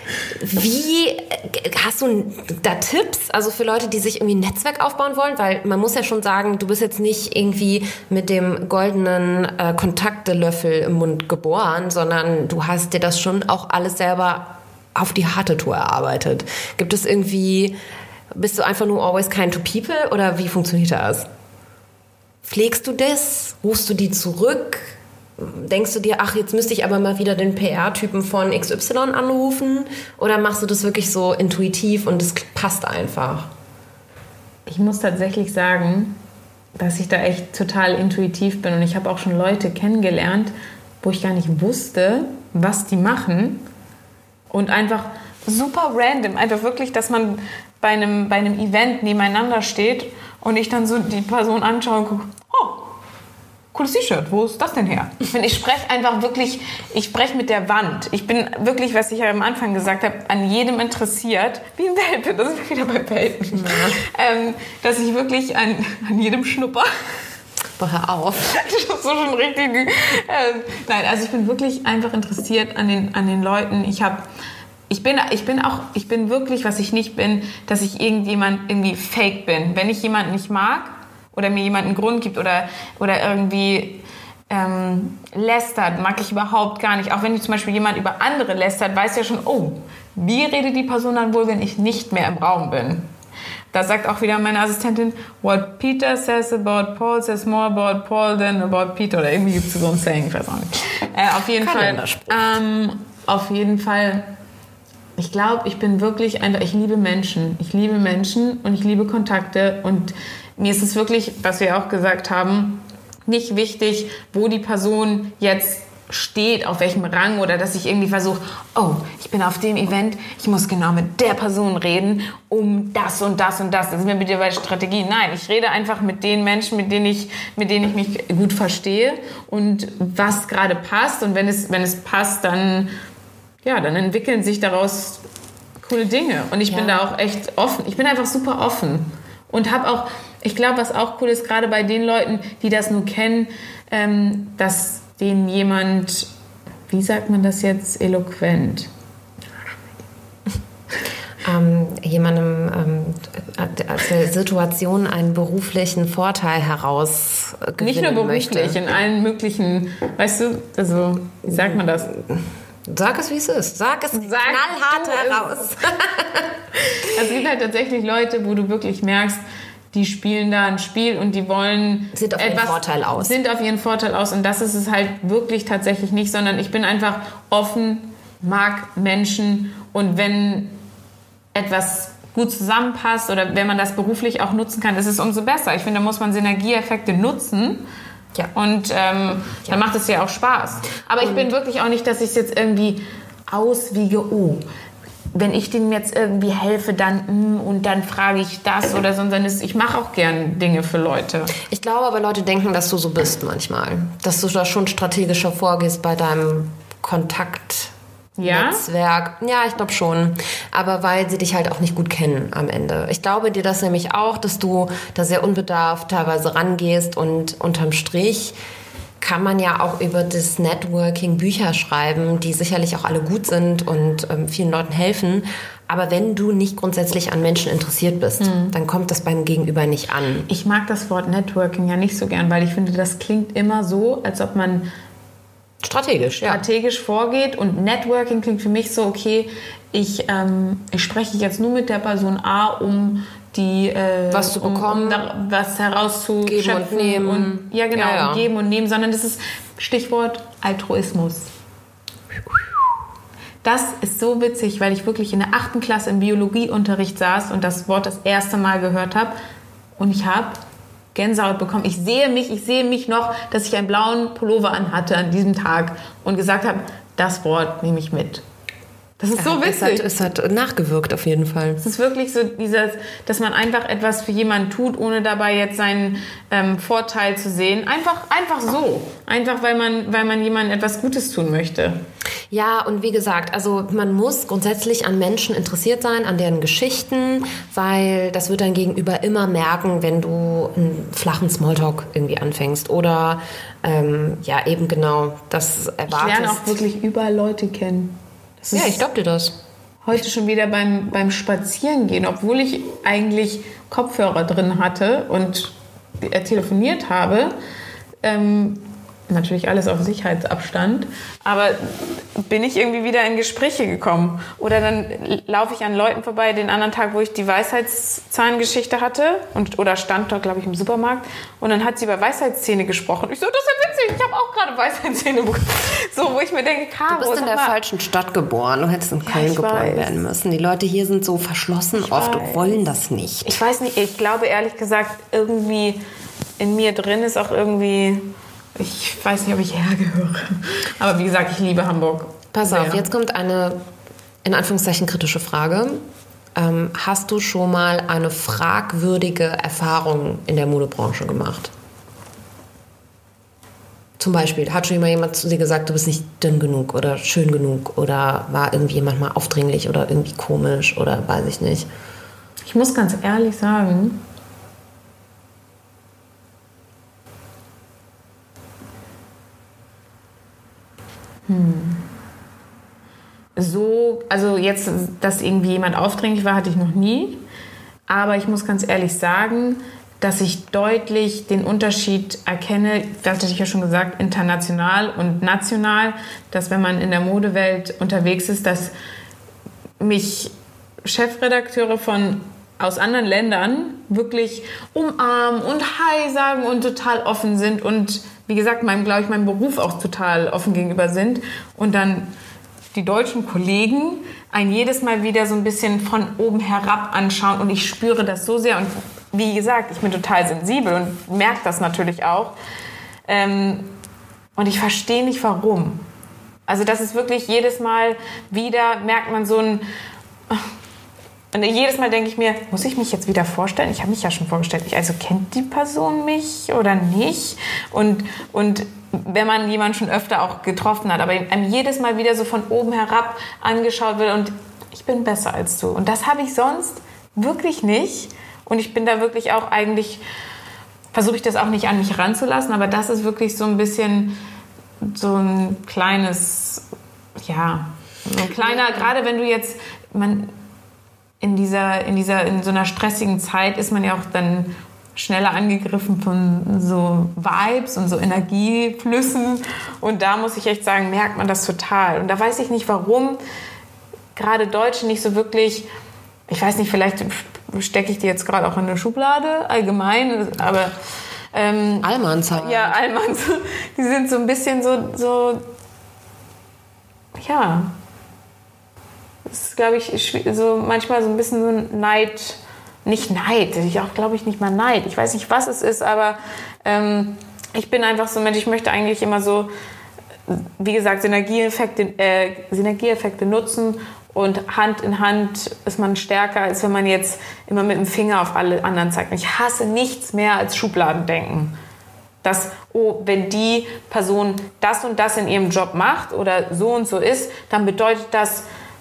Wie, hast du da Tipps, also für Leute, die sich irgendwie ein Netzwerk aufbauen wollen? Weil man muss ja schon sagen, du bist jetzt nicht irgendwie mit dem goldenen äh, Kontaktelöffel im Mund geboren, sondern du hast dir das schon auch alles selber auf die harte Tour erarbeitet. Gibt es irgendwie, bist du einfach nur always kind to people oder wie funktioniert das? Pflegst du das? Rufst du die zurück? Denkst du dir, ach, jetzt müsste ich aber mal wieder den P R-Typen von X Y anrufen? Oder machst du das wirklich so intuitiv und es passt einfach? Ich muss tatsächlich sagen, dass ich da echt total intuitiv bin. Und ich habe auch schon Leute kennengelernt, wo ich gar nicht wusste, was die machen. Und einfach super random. Einfach wirklich, dass man bei einem, bei einem Event nebeneinander steht und ich dann so die Person anschaue und gucke, oh, cooles T-Shirt, wo ist das denn her? Ich spreche einfach wirklich, ich spreche mit der Wand. Ich bin wirklich, was ich ja am Anfang gesagt habe, an jedem interessiert, wie ein Welpe, das sind wir wieder bei Welpen, ja. ähm, dass ich wirklich an, an jedem schnupper. Boah, hör auf. Das ist so schon richtig. Ähm, nein, also ich bin wirklich einfach interessiert an den, an den Leuten. Ich habe Ich bin, ich bin auch, ich bin wirklich, was ich nicht bin, dass ich irgendjemand irgendwie fake bin. Wenn ich jemanden nicht mag oder mir jemand einen Grund gibt oder, oder irgendwie ähm, lästert, mag ich überhaupt gar nicht. Auch wenn zum Beispiel jemand über andere lästert, weiß ja schon, oh, wie redet die Person dann wohl, wenn ich nicht mehr im Raum bin? Da sagt auch wieder meine Assistentin, what Peter says about Paul says more about Paul than about Peter. Oder irgendwie gibt es so ein Saying, ich weiß auch nicht. Äh, auf jeden Fall, ähm, auf jeden Fall, ich glaube, ich bin wirklich einfach, ich liebe Menschen. Ich liebe Menschen und ich liebe Kontakte und mir ist es wirklich, was wir auch gesagt haben, nicht wichtig, wo die Person jetzt steht, auf welchem Rang oder dass ich irgendwie versuche, oh, ich bin auf dem Event, ich muss genau mit der Person reden, um das und das und das. Das ist mir bitte bei Strategie. Nein, ich rede einfach mit den Menschen, mit denen ich, mit denen ich mich gut verstehe und was gerade passt. Und wenn es, wenn es passt, dann, ja, dann entwickeln sich daraus coole Dinge. Und ich ja. bin da auch echt offen. Ich bin einfach super offen. Und habe auch, ich glaube, was auch cool ist, gerade bei den Leuten, die das nur kennen, ähm, dass denen jemand, wie sagt man das jetzt, eloquent? Ähm, jemandem ähm, aus der Situation einen beruflichen Vorteil herausgewinnen Nicht nur beruflich, möchte. In allen möglichen, weißt du, also, wie sagt man das? Sag es, wie es ist. Sag es Sag knallhart heraus. Also es gibt halt tatsächlich Leute, wo du wirklich merkst, die spielen da ein Spiel und die wollen sind auf etwas, ihren Vorteil aus. Sind auf ihren Vorteil aus und das ist es halt wirklich tatsächlich nicht, sondern ich bin einfach offen, mag Menschen und wenn etwas gut zusammenpasst oder wenn man das beruflich auch nutzen kann, ist es umso besser. Ich finde, da muss man Synergieeffekte nutzen. Ja. Und ähm, ja. dann macht es ja auch Spaß. Aber und ich bin wirklich auch nicht, dass ich es jetzt irgendwie auswiege, oh, wenn ich denen jetzt irgendwie helfe, dann und dann frage ich das oder so. Sondern ich mache auch gern Dinge für Leute. Ich glaube aber, Leute denken, dass du so bist manchmal. Dass du da schon strategischer vorgehst bei deinem Kontakt. Ja? Netzwerk. Ja, ich glaube schon. Aber weil sie dich halt auch nicht gut kennen am Ende. Ich glaube dir das nämlich auch, dass du da sehr unbedarft teilweise rangehst und unterm Strich kann man ja auch über das Networking Bücher schreiben, die sicherlich auch alle gut sind und ähm, vielen Leuten helfen. Aber wenn du nicht grundsätzlich an Menschen interessiert bist, mhm. dann kommt das beim Gegenüber nicht an. Ich mag das Wort Networking ja nicht so gern, weil ich finde, das klingt immer so, als ob man strategisch, strategisch ja. vorgeht. Und Networking klingt für mich so, okay, ich, ähm, ich spreche jetzt nur mit der Person A, um die äh, was zu bekommen, um, um da, was herauszuschöpfen geben und nehmen. Und, ja, genau, ja, ja. geben und nehmen, sondern das ist Stichwort Altruismus. Das ist so witzig, weil ich wirklich in der achten Klasse im Biologieunterricht saß und das Wort das erste Mal gehört habe und ich habe Gänsehaut bekommen. Ich sehe mich, ich sehe mich noch, dass ich einen blauen Pullover anhatte an diesem Tag und gesagt habe, das Wort nehme ich mit. Das ist so witzig. Es hat, es hat nachgewirkt auf jeden Fall. Es ist wirklich so, dieses, dass man einfach etwas für jemanden tut, ohne dabei jetzt seinen ähm, Vorteil zu sehen. Einfach, einfach so. Einfach, weil man, weil man jemandem etwas Gutes tun möchte. Ja, und wie gesagt, also man muss grundsätzlich an Menschen interessiert sein, an deren Geschichten, weil das wird dein Gegenüber immer merken, wenn du einen flachen Smalltalk irgendwie anfängst oder ähm, ja, eben genau das erwartest. Ich lerne auch wirklich überall Leute kennen. Ja, ich glaub dir das. Heute schon wieder beim, beim Spazierengehen, obwohl ich eigentlich Kopfhörer drin hatte und äh, telefoniert habe, ähm, natürlich alles auf Sicherheitsabstand, aber bin ich irgendwie wieder in Gespräche gekommen. Oder dann laufe ich an Leuten vorbei, den anderen Tag, wo ich die Weisheitszahngeschichte hatte und, oder stand dort, glaube ich, im Supermarkt und dann hat sie über Weisheitszähne gesprochen. Ich so, das ist ja witzig, ich habe auch gerade Weisheitszähne bekommen. So, wo ich mir denke, Caro, du bist in der mal. falschen Stadt geboren, du hättest in Köln ja, geboren weiß. werden müssen. Die Leute hier sind so verschlossen ich oft weiß. und wollen das nicht. Ich weiß nicht, ich glaube ehrlich gesagt, irgendwie in mir drin ist auch irgendwie... Ich weiß nicht, ob ich hergehöre. Aber wie gesagt, ich liebe Hamburg. Pass sehr. auf, jetzt kommt eine, in Anführungszeichen, kritische Frage. Ähm, hast du schon mal eine fragwürdige Erfahrung in der Modebranche gemacht? Zum Beispiel, hat schon mal jemand zu dir gesagt, du bist nicht dünn genug oder schön genug oder war irgendwie jemand mal aufdringlich oder irgendwie komisch oder weiß ich nicht? Ich muss ganz ehrlich sagen... Hm. So, also jetzt, dass irgendwie jemand aufdringlich war, hatte ich noch nie. Aber ich muss ganz ehrlich sagen, dass ich deutlich den Unterschied erkenne, das hatte ich ja schon gesagt, international und national, dass wenn man in der Modewelt unterwegs ist, dass mich Chefredakteure von aus anderen Ländern wirklich umarmen und Hi sagen und total offen sind und wie gesagt, meinem, glaube ich, meinem Beruf auch total offen gegenüber sind und dann die deutschen Kollegen einen jedes Mal wieder so ein bisschen von oben herab anschauen und ich spüre das so sehr und wie gesagt, ich bin total sensibel und merke das natürlich auch. Ähm, und ich verstehe nicht, warum. Also das ist wirklich jedes Mal wieder, merkt man so ein... Und jedes Mal denke ich mir, muss ich mich jetzt wieder vorstellen? Ich habe mich ja schon vorgestellt. Ich, also kennt die Person mich oder nicht? Und, und wenn man jemanden schon öfter auch getroffen hat, aber einem jedes Mal wieder so von oben herab angeschaut wird und ich bin besser als du. Und das habe ich sonst wirklich nicht. Und ich bin da wirklich auch eigentlich, versuche ich das auch nicht an mich ranzulassen, aber das ist wirklich so ein bisschen so ein kleines, ja, ein kleiner, gerade wenn du jetzt, man, in dieser, in dieser, in so einer stressigen Zeit ist man ja auch dann schneller angegriffen von so Vibes und so Energieflüssen. Und da muss ich echt sagen, merkt man das total. Und da weiß ich nicht, warum gerade Deutsche nicht so wirklich, ich weiß nicht, vielleicht stecke ich die jetzt gerade auch in eine Schublade, allgemein, aber... Ähm, Allmanns halt. Ja, Allmanns. Die sind so ein bisschen so, so ja... Das ist, glaube ich, so manchmal so ein bisschen so ein Neid, nicht Neid, ich auch, glaube ich, nicht mal Neid. Ich weiß nicht, was es ist, aber ähm, ich bin einfach so ein Mensch, ich möchte eigentlich immer so, wie gesagt, Synergieeffekte, äh, Synergieeffekte nutzen und Hand in Hand ist man stärker, als wenn man jetzt immer mit dem Finger auf alle anderen zeigt. Und ich hasse nichts mehr als Schubladendenken. Dass, oh, wenn die Person das und das in ihrem Job macht oder so und so ist, dann bedeutet das,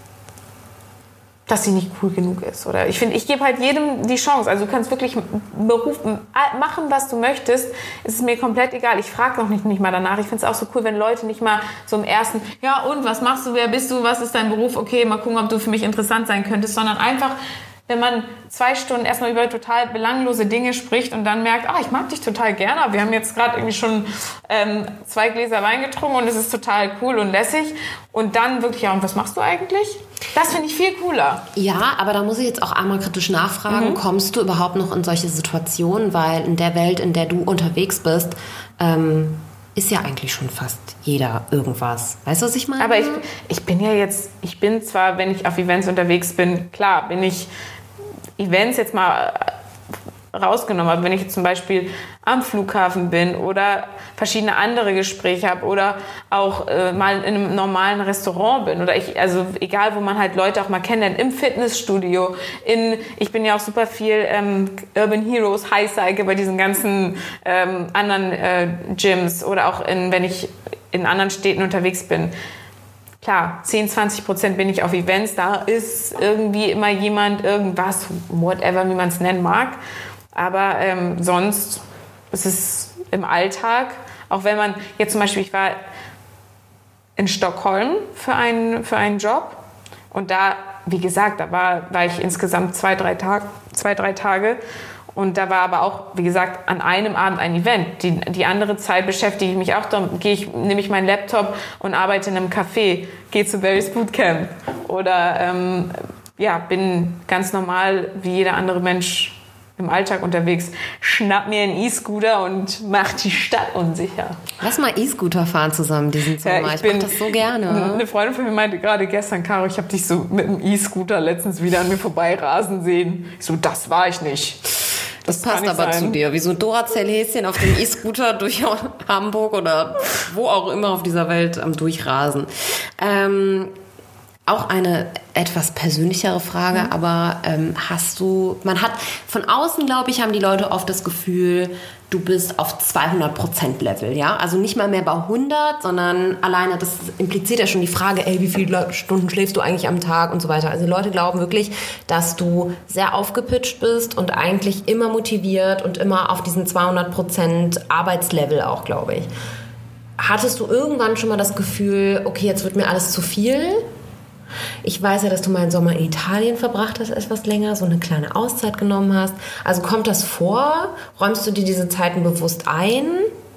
dass sie nicht cool genug ist. Oder ich finde, ich gebe halt jedem die Chance. Also du kannst wirklich Beruf machen, was du möchtest. Es ist mir komplett egal. Ich frage noch nicht, nicht mal danach. Ich finde es auch so cool, wenn Leute nicht mal so im ersten, ja und, was machst du, wer bist du, was ist dein Beruf? Okay, mal gucken, ob du für mich interessant sein könntest. Sondern einfach, wenn man zwei Stunden erstmal über total belanglose Dinge spricht und dann merkt, ah, ich mag dich total gerne. Wir haben jetzt gerade irgendwie schon ähm, zwei Gläser Wein getrunken und es ist total cool und lässig. Und dann wirklich, ja, und was machst du eigentlich? Das finde ich viel cooler. Ja, aber da muss ich jetzt auch einmal kritisch nachfragen, mhm. kommst du überhaupt noch in solche Situationen? Weil in der Welt, in der du unterwegs bist, ähm, ist ja eigentlich schon fast jeder irgendwas. Weißt du, was ich meine? Aber ich, ich bin ja jetzt, ich bin zwar, wenn ich auf Events unterwegs bin, klar, bin ich Events jetzt mal rausgenommen habe, wenn ich jetzt zum Beispiel am Flughafen bin oder verschiedene andere Gespräche habe oder auch äh, mal in einem normalen Restaurant bin oder ich, also egal, wo man halt Leute auch mal kennenlernt, im Fitnessstudio, in, ich bin ja auch super viel ähm, Urban Heroes, High Cycle bei diesen ganzen ähm, anderen äh, Gyms oder auch in, wenn ich in anderen Städten unterwegs bin. Klar, zehn, zwanzig Prozent bin ich auf Events, da ist irgendwie immer jemand, irgendwas, whatever, wie man es nennen mag. Aber ähm, sonst ist es im Alltag, auch wenn man, jetzt zum Beispiel, ich war in Stockholm für einen, für einen Job und da, wie gesagt, da war, war ich insgesamt zwei, drei, Tag, zwei, drei Tage und da war aber auch, wie gesagt, an einem Abend ein Event. Die, die andere Zeit beschäftige ich mich auch, dann gehe ich, nehme ich meinen Laptop und arbeite in einem Café, gehe zu Barry's Bootcamp oder ähm, ja, bin ganz normal wie jeder andere Mensch im Alltag unterwegs, schnapp mir einen E-Scooter und mach die Stadt unsicher. Lass mal E-Scooter fahren zusammen diesen Sommer. Ja, ich ich mach das so gerne. Eine Freundin von mir meinte gerade gestern, Caro, ich habe dich so mit dem E-Scooter letztens wieder an mir vorbeirasen sehen. Ich so, das war ich nicht. Das, das passt aber sein. Zu dir. Wie so ein Duracell-Häschen auf dem E-Scooter durch Hamburg oder wo auch immer auf dieser Welt am Durchrasen. Ähm... Auch eine etwas persönlichere Frage, mhm. aber ähm, hast du, man hat, von außen, glaube ich, haben die Leute oft das Gefühl, du bist auf zweihundert Prozent Level, ja? Also nicht mal mehr bei hundert, sondern alleine, das impliziert ja schon die Frage, ey, wie viele Stunden schläfst du eigentlich am Tag und so weiter. Also die Leute glauben wirklich, dass du sehr aufgepitcht bist und eigentlich immer motiviert und immer auf diesen zweihundert Prozent Arbeitslevel auch, glaube ich. Hattest du irgendwann schon mal das Gefühl, okay, jetzt wird mir alles zu viel? Ich weiß ja, dass du mal einen Sommer in Italien verbracht hast, etwas länger, so eine kleine Auszeit genommen hast. Also kommt das vor? Räumst du dir diese Zeiten bewusst ein?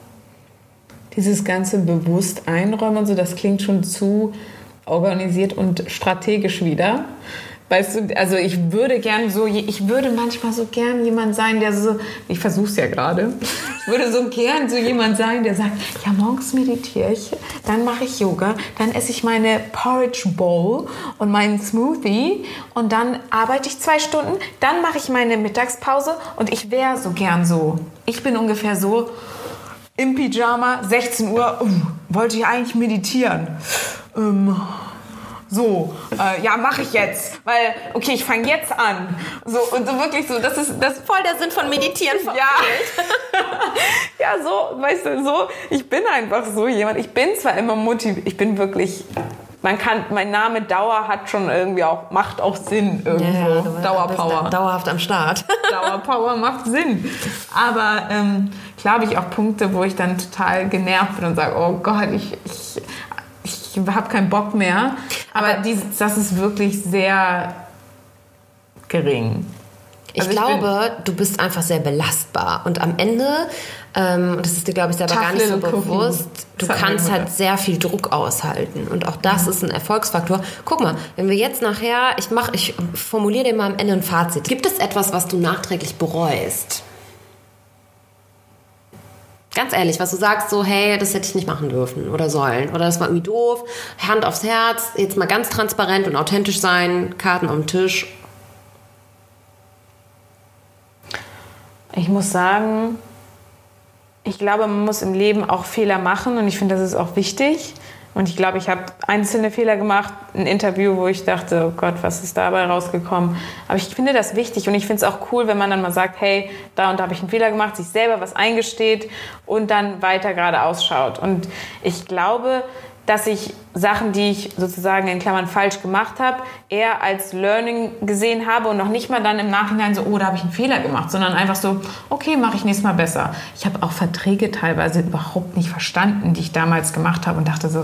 Dieses ganze bewusst einräumen und so, das klingt schon zu organisiert und strategisch wieder. Weißt du, also ich würde gern so, ich würde manchmal so gern jemand sein, der so, ich versuch's ja gerade, ich würde so gern so jemand sein, der sagt, ja, morgens meditiere ich, dann mache ich Yoga, dann esse ich meine Porridge Bowl und meinen Smoothie und dann arbeite ich zwei Stunden, dann mache ich meine Mittagspause und ich wäre so gern so. Ich bin ungefähr so im Pyjama, sechzehn Uhr, uh, wollte ich eigentlich meditieren. Ähm... So, äh, ja, mache ich jetzt, weil, okay, ich fange jetzt an. So, und so wirklich so, das ist das voll der Sinn von Meditieren verfehlt. Ja. Ja, so, weißt du, so, ich bin einfach so jemand, ich bin zwar immer motiviert, ich bin wirklich, man kann, mein Name Dauer hat schon irgendwie auch, macht auch Sinn irgendwo, ja, ja, Dauerpower. Dauerhaft am Start. Dauerpower macht Sinn. Aber ähm, klar habe ich auch Punkte, wo ich dann total genervt bin und sage, oh Gott, ich... ich ich habe keinen Bock mehr, aber, aber dies, das ist wirklich sehr gering. Ich also glaube, ich du bist einfach sehr belastbar und am Ende, ähm, das ist dir, glaube ich, selber gar nicht so bewusst, du kannst halt sehr viel Druck aushalten und auch das mhm. ist ein Erfolgsfaktor. Guck mal, wenn wir jetzt nachher, ich mach, ich formuliere dir mal am Ende ein Fazit. Gibt es etwas, was du nachträglich bereust? Ganz ehrlich, was du sagst, so, hey, das hätte ich nicht machen dürfen oder sollen. Oder das war irgendwie doof. Hand aufs Herz, jetzt mal ganz transparent und authentisch sein, Karten am Tisch. Ich muss sagen, ich glaube, man muss im Leben auch Fehler machen und ich finde, das ist auch wichtig. Und ich glaube, ich habe einzelne Fehler gemacht, ein Interview, wo ich dachte, oh Gott, was ist dabei rausgekommen? Aber ich finde das wichtig und ich finde es auch cool, wenn man dann mal sagt, hey, da und da habe ich einen Fehler gemacht, sich selber was eingesteht und dann weiter geradeaus schaut. Und ich glaube, dass ich Sachen, die ich sozusagen in Klammern falsch gemacht habe, eher als Learning gesehen habe und noch nicht mal dann im Nachhinein so, oh, da habe ich einen Fehler gemacht, sondern einfach so, okay, mache ich nächstes Mal besser. Ich habe auch Verträge teilweise überhaupt nicht verstanden, die ich damals gemacht habe und dachte so,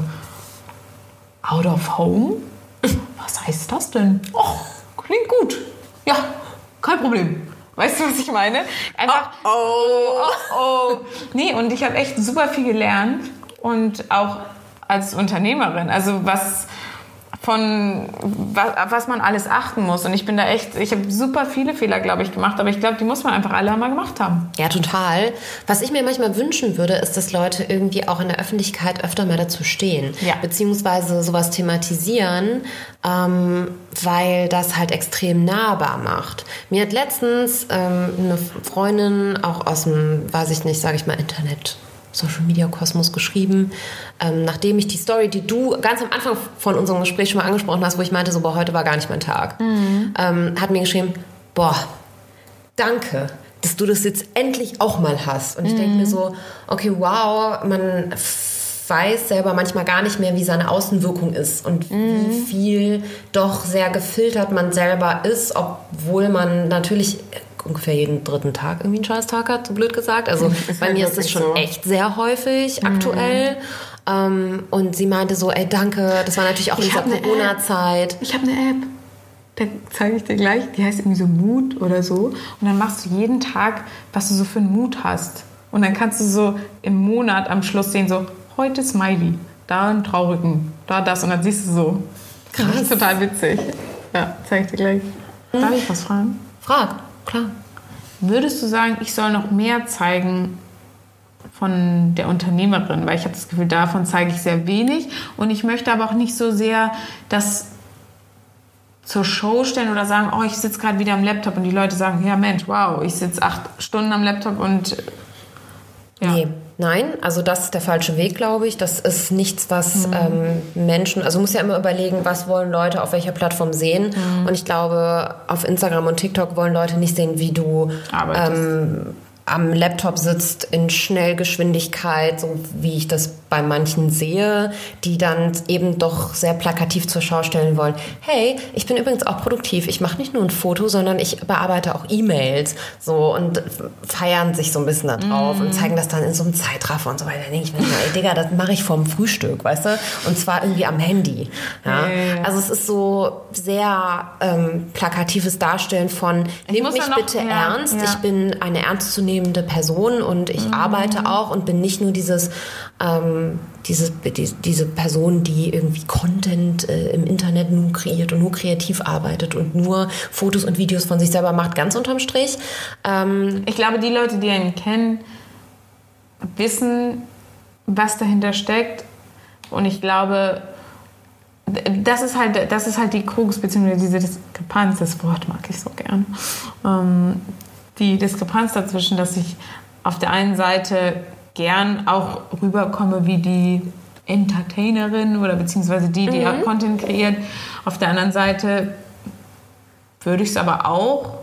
out of home? Was heißt das denn? Oh, klingt gut. Ja, kein Problem. Weißt du, was ich meine? Einfach, oh, oh, oh, oh. Nee, und ich habe echt super viel gelernt und auch als Unternehmerin, also was von was, was man alles achten muss und ich bin da echt, ich habe super viele Fehler, glaube ich, gemacht, aber ich glaube, die muss man einfach alle einmal gemacht haben. Ja, total. Was ich mir manchmal wünschen würde, ist, dass Leute irgendwie auch in der Öffentlichkeit öfter mal dazu stehen, ja. beziehungsweise sowas thematisieren, ähm, weil das halt extrem nahbar macht. Mir hat letztens ähm, eine Freundin auch aus dem, weiß ich nicht, sage ich mal, Internet Social Media Kosmos geschrieben, ähm, nachdem ich die Story, die du ganz am Anfang von unserem Gespräch schon mal angesprochen hast, wo ich meinte, so, boah, heute war gar nicht mein Tag, mhm. ähm, hat mir geschrieben, boah, danke, dass du das jetzt endlich auch mal hast. Und ich mhm. denke mir so, okay, wow, man weiß selber manchmal gar nicht mehr, wie seine Außenwirkung ist und mhm. wie viel doch sehr gefiltert man selber ist, obwohl man natürlich ungefähr jeden dritten Tag irgendwie einen Scheißtag hat, so blöd gesagt. Also bei mir ist das schon so. Echt sehr häufig mhm. aktuell. Ähm, und sie meinte so, ey, danke, das war natürlich auch in dieser Corona-Zeit. Ich habe eine App, da zeige ich dir gleich, die heißt irgendwie so Mood oder so. Und dann machst du jeden Tag, was du so für einen Mut hast. Und dann kannst du so im Monat am Schluss sehen, so, heute Smiley, da einen traurigen, da das. Und dann siehst du so. Krass. Das ist total witzig. Ja, zeige ich dir gleich. Mhm. Darf ich was fragen? Frag. Klar. Würdest du sagen, ich soll noch mehr zeigen von der Unternehmerin? Weil ich habe das Gefühl, davon zeige ich sehr wenig. Und ich möchte aber auch nicht so sehr das zur Show stellen oder sagen, oh, ich sitze gerade wieder am Laptop. Und die Leute sagen, ja Mensch, wow, ich sitze acht Stunden am Laptop und... Ja. Nee. Nein, also das ist der falsche Weg, glaube ich. Das ist nichts, was mhm. ähm, Menschen, also muss ja immer überlegen, was wollen Leute auf welcher Plattform sehen. Mhm. Und ich glaube, auf Instagram und TikTok wollen Leute nicht sehen, wie du ähm, am Laptop sitzt in Schnellgeschwindigkeit, so wie ich das bei manchen sehe, die dann eben doch sehr plakativ zur Schau stellen wollen. Hey, ich bin übrigens auch produktiv. Ich mache nicht nur ein Foto, sondern ich bearbeite auch E-Mails. So, und feiern sich so ein bisschen da drauf mm. und zeigen das dann in so einem Zeitraffer und so weiter. Da denke ich mir, ey Digga, das mache ich vorm Frühstück, weißt du? Und zwar irgendwie am Handy. Ja? Yeah. Also es ist so sehr ähm, plakatives Darstellen von, nimm mich noch, bitte ja, ernst. Ja. Ich bin eine ernstzunehmende Person und ich mm. arbeite auch und bin nicht nur dieses... Ähm, ähm, diese, die, diese Person, die irgendwie Content äh, im Internet nur kreiert und nur kreativ arbeitet und nur Fotos und Videos von sich selber macht, ganz unterm Strich. Ähm, ich glaube, die Leute, die ihn kennen, wissen, was dahinter steckt. Und ich glaube, das ist halt, das ist halt die Krux, beziehungsweise diese Diskrepanz, das Wort mag ich so gern. Ähm, die Diskrepanz dazwischen, dass ich auf der einen Seite gern auch rüberkomme wie die Entertainerin oder beziehungsweise die, die mhm. Content kreiert. Auf der anderen Seite würde ich es aber auch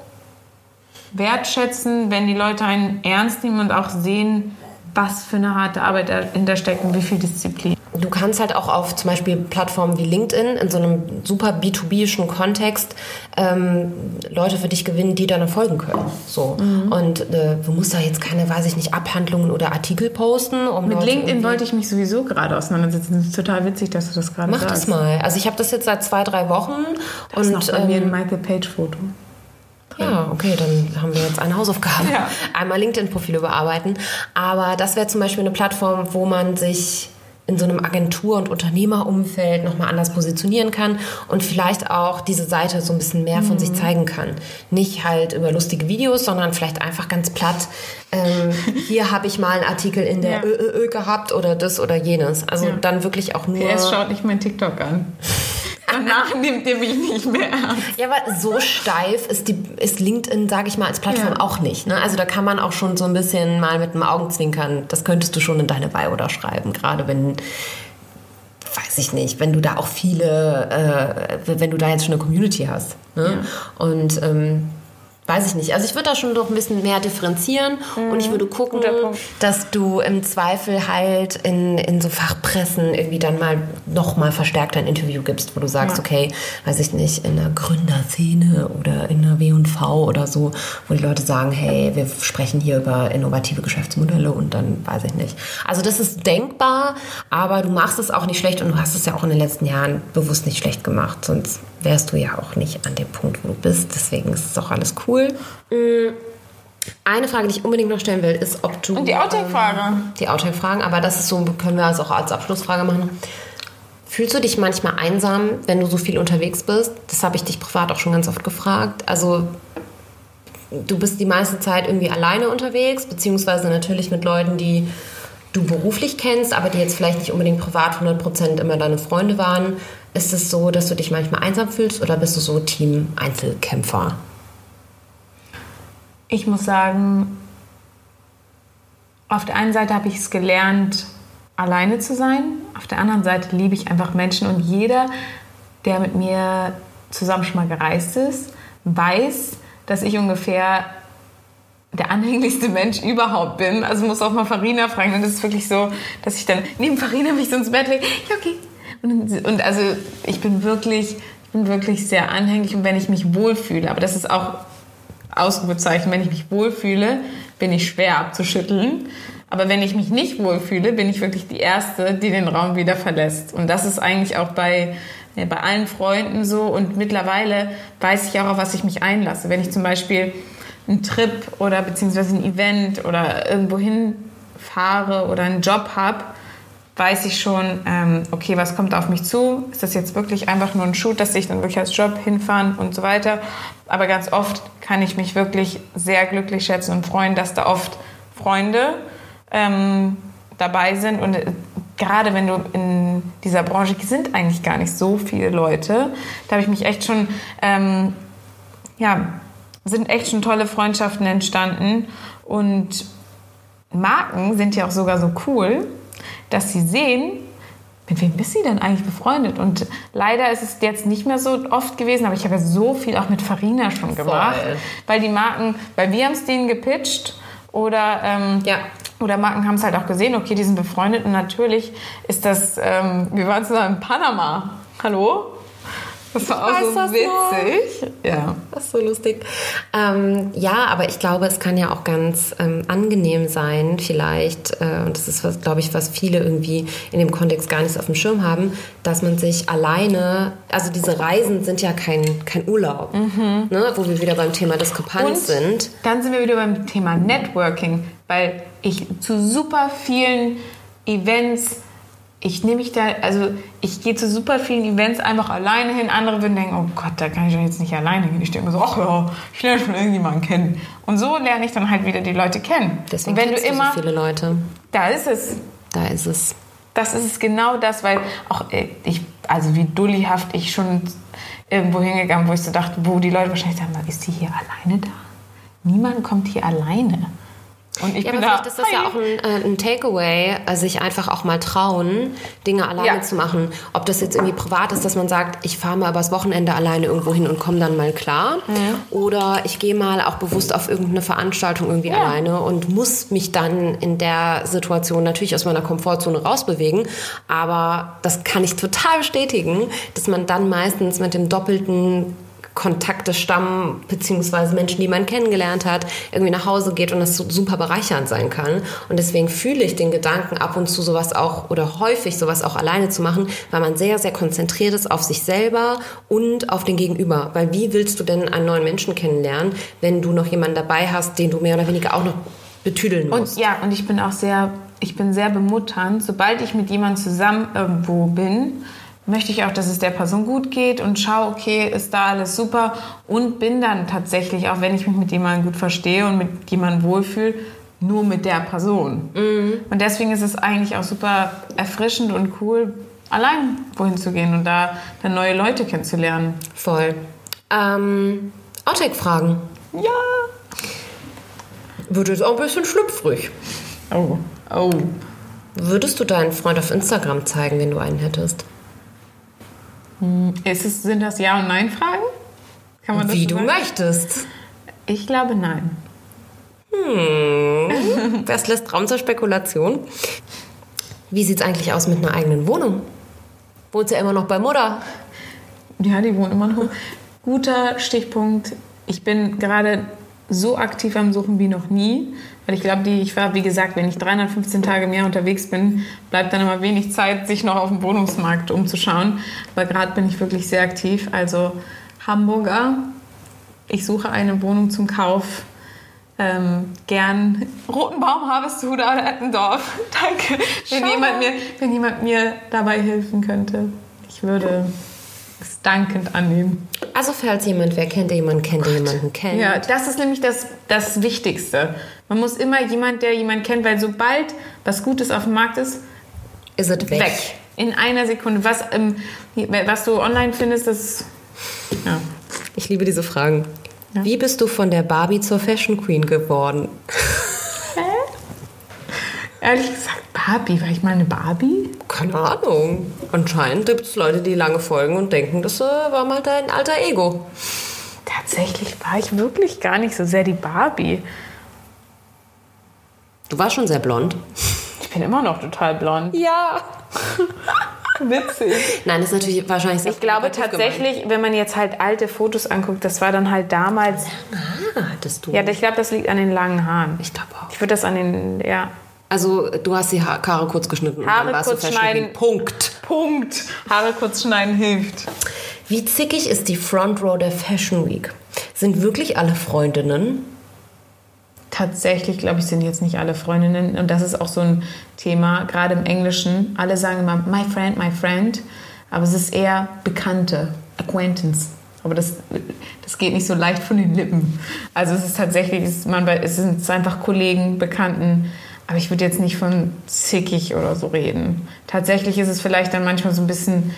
wertschätzen, wenn die Leute einen ernst nehmen und auch sehen, was für eine harte Arbeit dahinter steckt und wie viel Disziplin. Du kannst halt auch auf zum Beispiel Plattformen wie LinkedIn in so einem super B zwei B-ischen Kontext ähm, Leute für dich gewinnen, die dann folgen können. So. Mhm. Und äh, du musst da jetzt keine, weiß ich nicht, Abhandlungen oder Artikel posten. Um Mit Leute LinkedIn wollte ich mich sowieso gerade auseinandersetzen. Das ist total witzig, dass du das gerade Mach sagst. das mal. Also ich habe das jetzt seit zwei, drei Wochen. Das und ist noch bei ähm, mir ein Michael Page-Foto. Ja, okay, dann haben wir jetzt eine Hausaufgabe. Ja. Einmal LinkedIn-Profil überarbeiten. Aber das wäre zum Beispiel eine Plattform, wo man sich in so einem Agentur- und Unternehmerumfeld nochmal anders positionieren kann und vielleicht auch diese Seite so ein bisschen mehr von mhm. sich zeigen kann. Nicht halt über lustige Videos, sondern vielleicht einfach ganz platt. Ähm, hier habe ich mal einen Artikel in der ja. Ö, Ö, Ö gehabt oder das oder jenes. Also ja. dann wirklich auch nur... P S schaut nicht mein TikTok an. Danach nimmt ihr mich nicht mehr ernst. Ja, aber so steif ist, die, ist LinkedIn, sage ich mal, als Plattform ja. auch nicht. Ne? Also da kann man auch schon so ein bisschen mal mit dem Augenzwinkern, das könntest du schon in deine Bio da schreiben. Gerade wenn, weiß ich nicht, wenn du da auch viele, äh, wenn du da jetzt schon eine Community hast. Ne? Ja. Und ähm, weiß ich nicht. Also ich würde da schon doch ein bisschen mehr differenzieren mhm. und ich würde gucken, dass du im Zweifel halt in, in so Fachpressen irgendwie dann mal noch mal verstärkt ein Interview gibst, wo du sagst, ja. okay, weiß ich nicht, in der Gründerszene oder in der W und V oder so, wo die Leute sagen, hey, wir sprechen hier über innovative Geschäftsmodelle und dann weiß ich nicht. Also das ist denkbar, aber du machst es auch nicht schlecht und du hast es ja auch in den letzten Jahren bewusst nicht schlecht gemacht, sonst wärst du ja auch nicht an dem Punkt, wo du bist. Deswegen ist es auch alles cool. Eine Frage, die ich unbedingt noch stellen will, ist, ob du... Und die Outtake-Frage. Ähm, die Outtake-Fragen, aber das ist so, können wir also auch als Abschlussfrage machen. Fühlst du dich manchmal einsam, wenn du so viel unterwegs bist? Das habe ich dich privat auch schon ganz oft gefragt. Also du bist die meiste Zeit irgendwie alleine unterwegs, beziehungsweise natürlich mit Leuten, die du beruflich kennst, aber die jetzt vielleicht nicht unbedingt privat hundert Prozent immer deine Freunde waren. Ist es so, dass du dich manchmal einsam fühlst oder bist du so Team-Einzelkämpfer? Ich muss sagen, auf der einen Seite habe ich es gelernt, alleine zu sein. Auf der anderen Seite liebe ich einfach Menschen. Und jeder, der mit mir zusammen schon mal gereist ist, weiß, dass ich ungefähr der anhänglichste Mensch überhaupt bin. Also muss auch mal Farina fragen. Und das ist wirklich so, dass ich dann neben Farina mich so ins Bett lege. Ja, okay. Und, und also ich bin wirklich, ich bin wirklich sehr anhänglich. Und wenn ich mich wohlfühle, aber das ist auch Ausrufezeichen, wenn ich mich wohlfühle, bin ich schwer abzuschütteln. Aber wenn ich mich nicht wohlfühle, bin ich wirklich die Erste, die den Raum wieder verlässt. Und das ist eigentlich auch bei, ja, bei allen Freunden so. Und mittlerweile weiß ich auch, auf was ich mich einlasse. Wenn ich zum Beispiel einen Trip oder beziehungsweise ein Event oder irgendwo hinfahre oder einen Job habe, weiß ich schon, ähm, okay, was kommt auf mich zu? Ist das jetzt wirklich einfach nur ein Shoot, dass ich dann wirklich als Job hinfahren und so weiter? Aber ganz oft kann ich mich wirklich sehr glücklich schätzen und freuen, dass da oft Freunde ähm, dabei sind. Und äh, gerade wenn du in dieser Branche, sind eigentlich gar nicht so viele Leute, da habe ich mich echt schon, ähm, ja, sind echt schon tolle Freundschaften entstanden. Und Marken sind ja auch sogar so cool, dass sie sehen, mit wem bist sie denn eigentlich befreundet? Und leider ist es jetzt nicht mehr so oft gewesen, aber ich habe ja so viel auch mit Farina schon gemacht. Voll. Weil die Marken, weil wir haben es denen gepitcht oder, ähm, ja. oder Marken haben es halt auch gesehen, okay, die sind befreundet und natürlich ist das, ähm, wir waren zusammen in Panama. Hallo? Das war auch so witzig. Ja. Das ist so lustig. Ähm, ja, aber ich glaube, es kann ja auch ganz ähm, angenehm sein, vielleicht, äh, und das ist, was, glaube ich, was viele irgendwie in dem Kontext gar nicht auf dem Schirm haben, dass man sich alleine, also diese Reisen sind ja kein, kein Urlaub, mhm. ne, wo wir wieder beim Thema Diskrepanz und sind. Dann sind wir wieder beim Thema Networking, weil ich zu super vielen Events ich nehme mich da, also ich gehe zu super vielen Events einfach alleine hin. Andere würden denken, oh Gott, da kann ich doch jetzt nicht alleine gehen. Ich denke mir so, ach ja, ich lerne schon irgendjemanden kennen. Und so lerne ich dann halt wieder die Leute kennen. Deswegen und wenn kennst du immer, du so viele Leute. Da ist es. Da ist es. Das ist es genau das, weil auch ich, also wie dullihaft ich schon irgendwo hingegangen, wo ich so dachte, wo die Leute wahrscheinlich sagen, ist die hier alleine da? Niemand kommt hier alleine. Und ich ja, bin aber da, vielleicht ist das ja auch ein, ein Takeaway, sich einfach auch mal trauen, Dinge alleine Ja. zu machen. Ob das jetzt irgendwie privat ist, dass man sagt, ich fahre mal übers Wochenende alleine irgendwo hin und komme dann mal klar. Ja. Oder ich gehe mal auch bewusst auf irgendeine Veranstaltung irgendwie Ja. alleine und muss mich dann in der Situation natürlich aus meiner Komfortzone rausbewegen. Aber das kann ich total bestätigen, dass man dann meistens mit dem doppelten Kontakte stammen, beziehungsweise Menschen, die man kennengelernt hat, irgendwie nach Hause geht und das so super bereichernd sein kann. Und deswegen fühle ich den Gedanken, ab und zu sowas auch oder häufig sowas auch alleine zu machen, weil man sehr, sehr konzentriert ist auf sich selber und auf den Gegenüber. Weil wie willst du denn einen neuen Menschen kennenlernen, wenn du noch jemanden dabei hast, den du mehr oder weniger auch noch betüdeln musst? Und ja, und ich bin auch sehr, ich bin sehr bemutternd. Sobald ich mit jemandem zusammen irgendwo bin, möchte ich auch, dass es der Person gut geht und schaue, okay, ist da alles super und bin dann tatsächlich, auch wenn ich mich mit jemandem gut verstehe und mit jemandem wohlfühle, nur mit der Person. Mhm. Und deswegen ist es eigentlich auch super erfrischend und cool, allein wohin zu gehen und da dann neue Leute kennenzulernen. Voll. Ähm, Outtake-Fragen. Ja. Wird jetzt auch ein bisschen schlüpfrig. Oh, oh. Würdest du deinen Freund auf Instagram zeigen, wenn du einen hättest? Ist es, sind das Ja- und Nein-Fragen? Kann man das Wie so du sagen? möchtest. Ich glaube, nein. Hm. Das lässt Raum zur Spekulation. Wie sieht's eigentlich aus mit einer eigenen Wohnung? Wohnst ja immer noch bei Mutter. Ja, die wohnen immer noch. Guter Stichpunkt. Ich bin gerade so aktiv am Suchen wie noch nie. Weil ich glaube, die, ich war, wie gesagt, wenn ich dreihundertfünfzehn Tage im Jahr unterwegs bin, bleibt dann immer wenig Zeit, sich noch auf dem Wohnungsmarkt umzuschauen. Aber gerade bin ich wirklich sehr aktiv. Also Hamburger, ich suche eine Wohnung zum Kauf. Ähm, gern Rotenbaum, Harvestehude oder Eppendorf. Danke, wenn jemand, mir, wenn jemand mir dabei helfen könnte. Ich würde es dankend annehmen. Also falls jemand wer kennt, der jemanden kennt, der jemanden kennt. Ja, das ist nämlich das, das Wichtigste. Man muss immer jemand, der jemanden kennt, weil sobald was Gutes auf dem Markt ist, ist es weg. weg. In einer Sekunde. Was, ähm, was du online findest, das... Ja. Ich liebe diese Fragen. Ja. Wie bist du von der Barbie zur Fashion Queen geworden? Hä? Ehrlich gesagt, Barbie. War ich mal eine Barbie? Keine Ahnung. Anscheinend gibt es Leute, die lange folgen und denken, das äh, war mal dein alter Ego. Tatsächlich war ich wirklich gar nicht so sehr die Barbie. Du warst schon sehr blond. Ich bin immer noch total blond. Ja. Witzig. Nein, das ist natürlich wahrscheinlich sehr Ich glaube provokativ tatsächlich, gemeint. wenn man jetzt halt alte Fotos anguckt, das war dann halt damals... Ah, hattest du. Ja, ich glaube, das liegt an den langen Haaren. Ich glaube auch. Ich würde das an den... Ja. Also du hast die ha- Haare kurz geschnitten Haare und dann warst kurz du Fashion schneiden. Queen. Punkt. Punkt. Haare kurz schneiden hilft. Wie zickig ist die Front Row der Fashion Week? Sind wirklich alle Freundinnen? Tatsächlich, glaube ich, sind jetzt nicht alle Freundinnen. Und das ist auch so ein Thema, gerade im Englischen. Alle sagen immer, my friend, my friend. Aber es ist eher Bekannte, Acquaintance. Aber das, das geht nicht so leicht von den Lippen. Also es ist tatsächlich, es ist, man, es sind einfach Kollegen, Bekannten. Aber ich würde jetzt nicht von zickig oder so reden. Tatsächlich ist es vielleicht dann manchmal so ein bisschen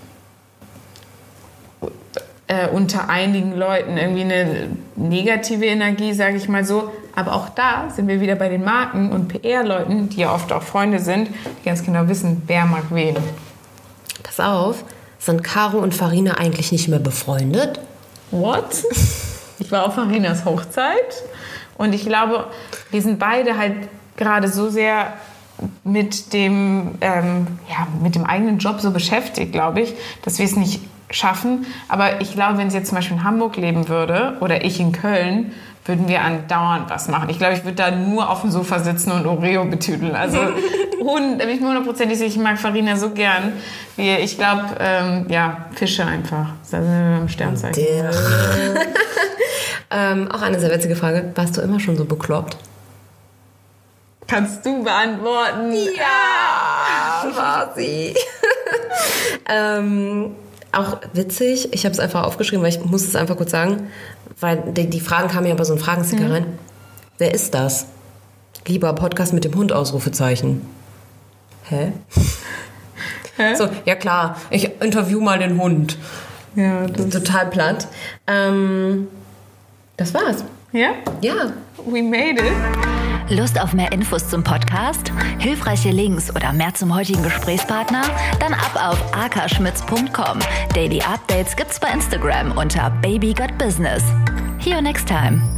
äh, unter einigen Leuten irgendwie eine negative Energie, sage ich mal so. Aber auch da sind wir wieder bei den Marken und P R-Leuten, die ja oft auch Freunde sind, die ganz genau wissen, wer mag wen. Pass auf, sind Caro und Farina eigentlich nicht mehr befreundet? What? Ich war auf Farinas Hochzeit und ich glaube, wir sind beide halt gerade so sehr mit dem, ähm, ja, mit dem eigenen Job so beschäftigt, glaube ich, dass wir es nicht schaffen. Aber ich glaube, wenn sie jetzt zum Beispiel in Hamburg leben würde oder ich in Köln, würden wir andauernd was machen. Ich glaube, ich würde da nur auf dem Sofa sitzen und Oreo betüdeln. Also und, bin ich mir hundertprozentig sicher, ich mag Farina so gern. Wie, ich glaube, ähm, ja, Fische einfach. Da sind wir beim Sternzeichen. ähm, auch eine sehr witzige Frage. Warst du immer schon so bekloppt? Kannst du beantworten? Ja! da war sie. ähm, auch witzig, ich habe es einfach aufgeschrieben, weil ich muss es einfach kurz sagen, weil die, die Fragen kamen ja bei so einem Fragensticker mhm. rein. Wer ist das? Lieber Podcast mit dem Hund, Ausrufezeichen. Hä? Hä? So, ja klar, ich interview mal den Hund. Ja, das total platt. Ähm, das war's. Ja? Ja. We made it. Lust auf mehr Infos zum Podcast? Hilfreiche Links oder mehr zum heutigen Gesprächspartner? Dann ab auf akaschmitz punkt com. Daily Updates gibt's bei Instagram unter Baby Got Business. See you next time.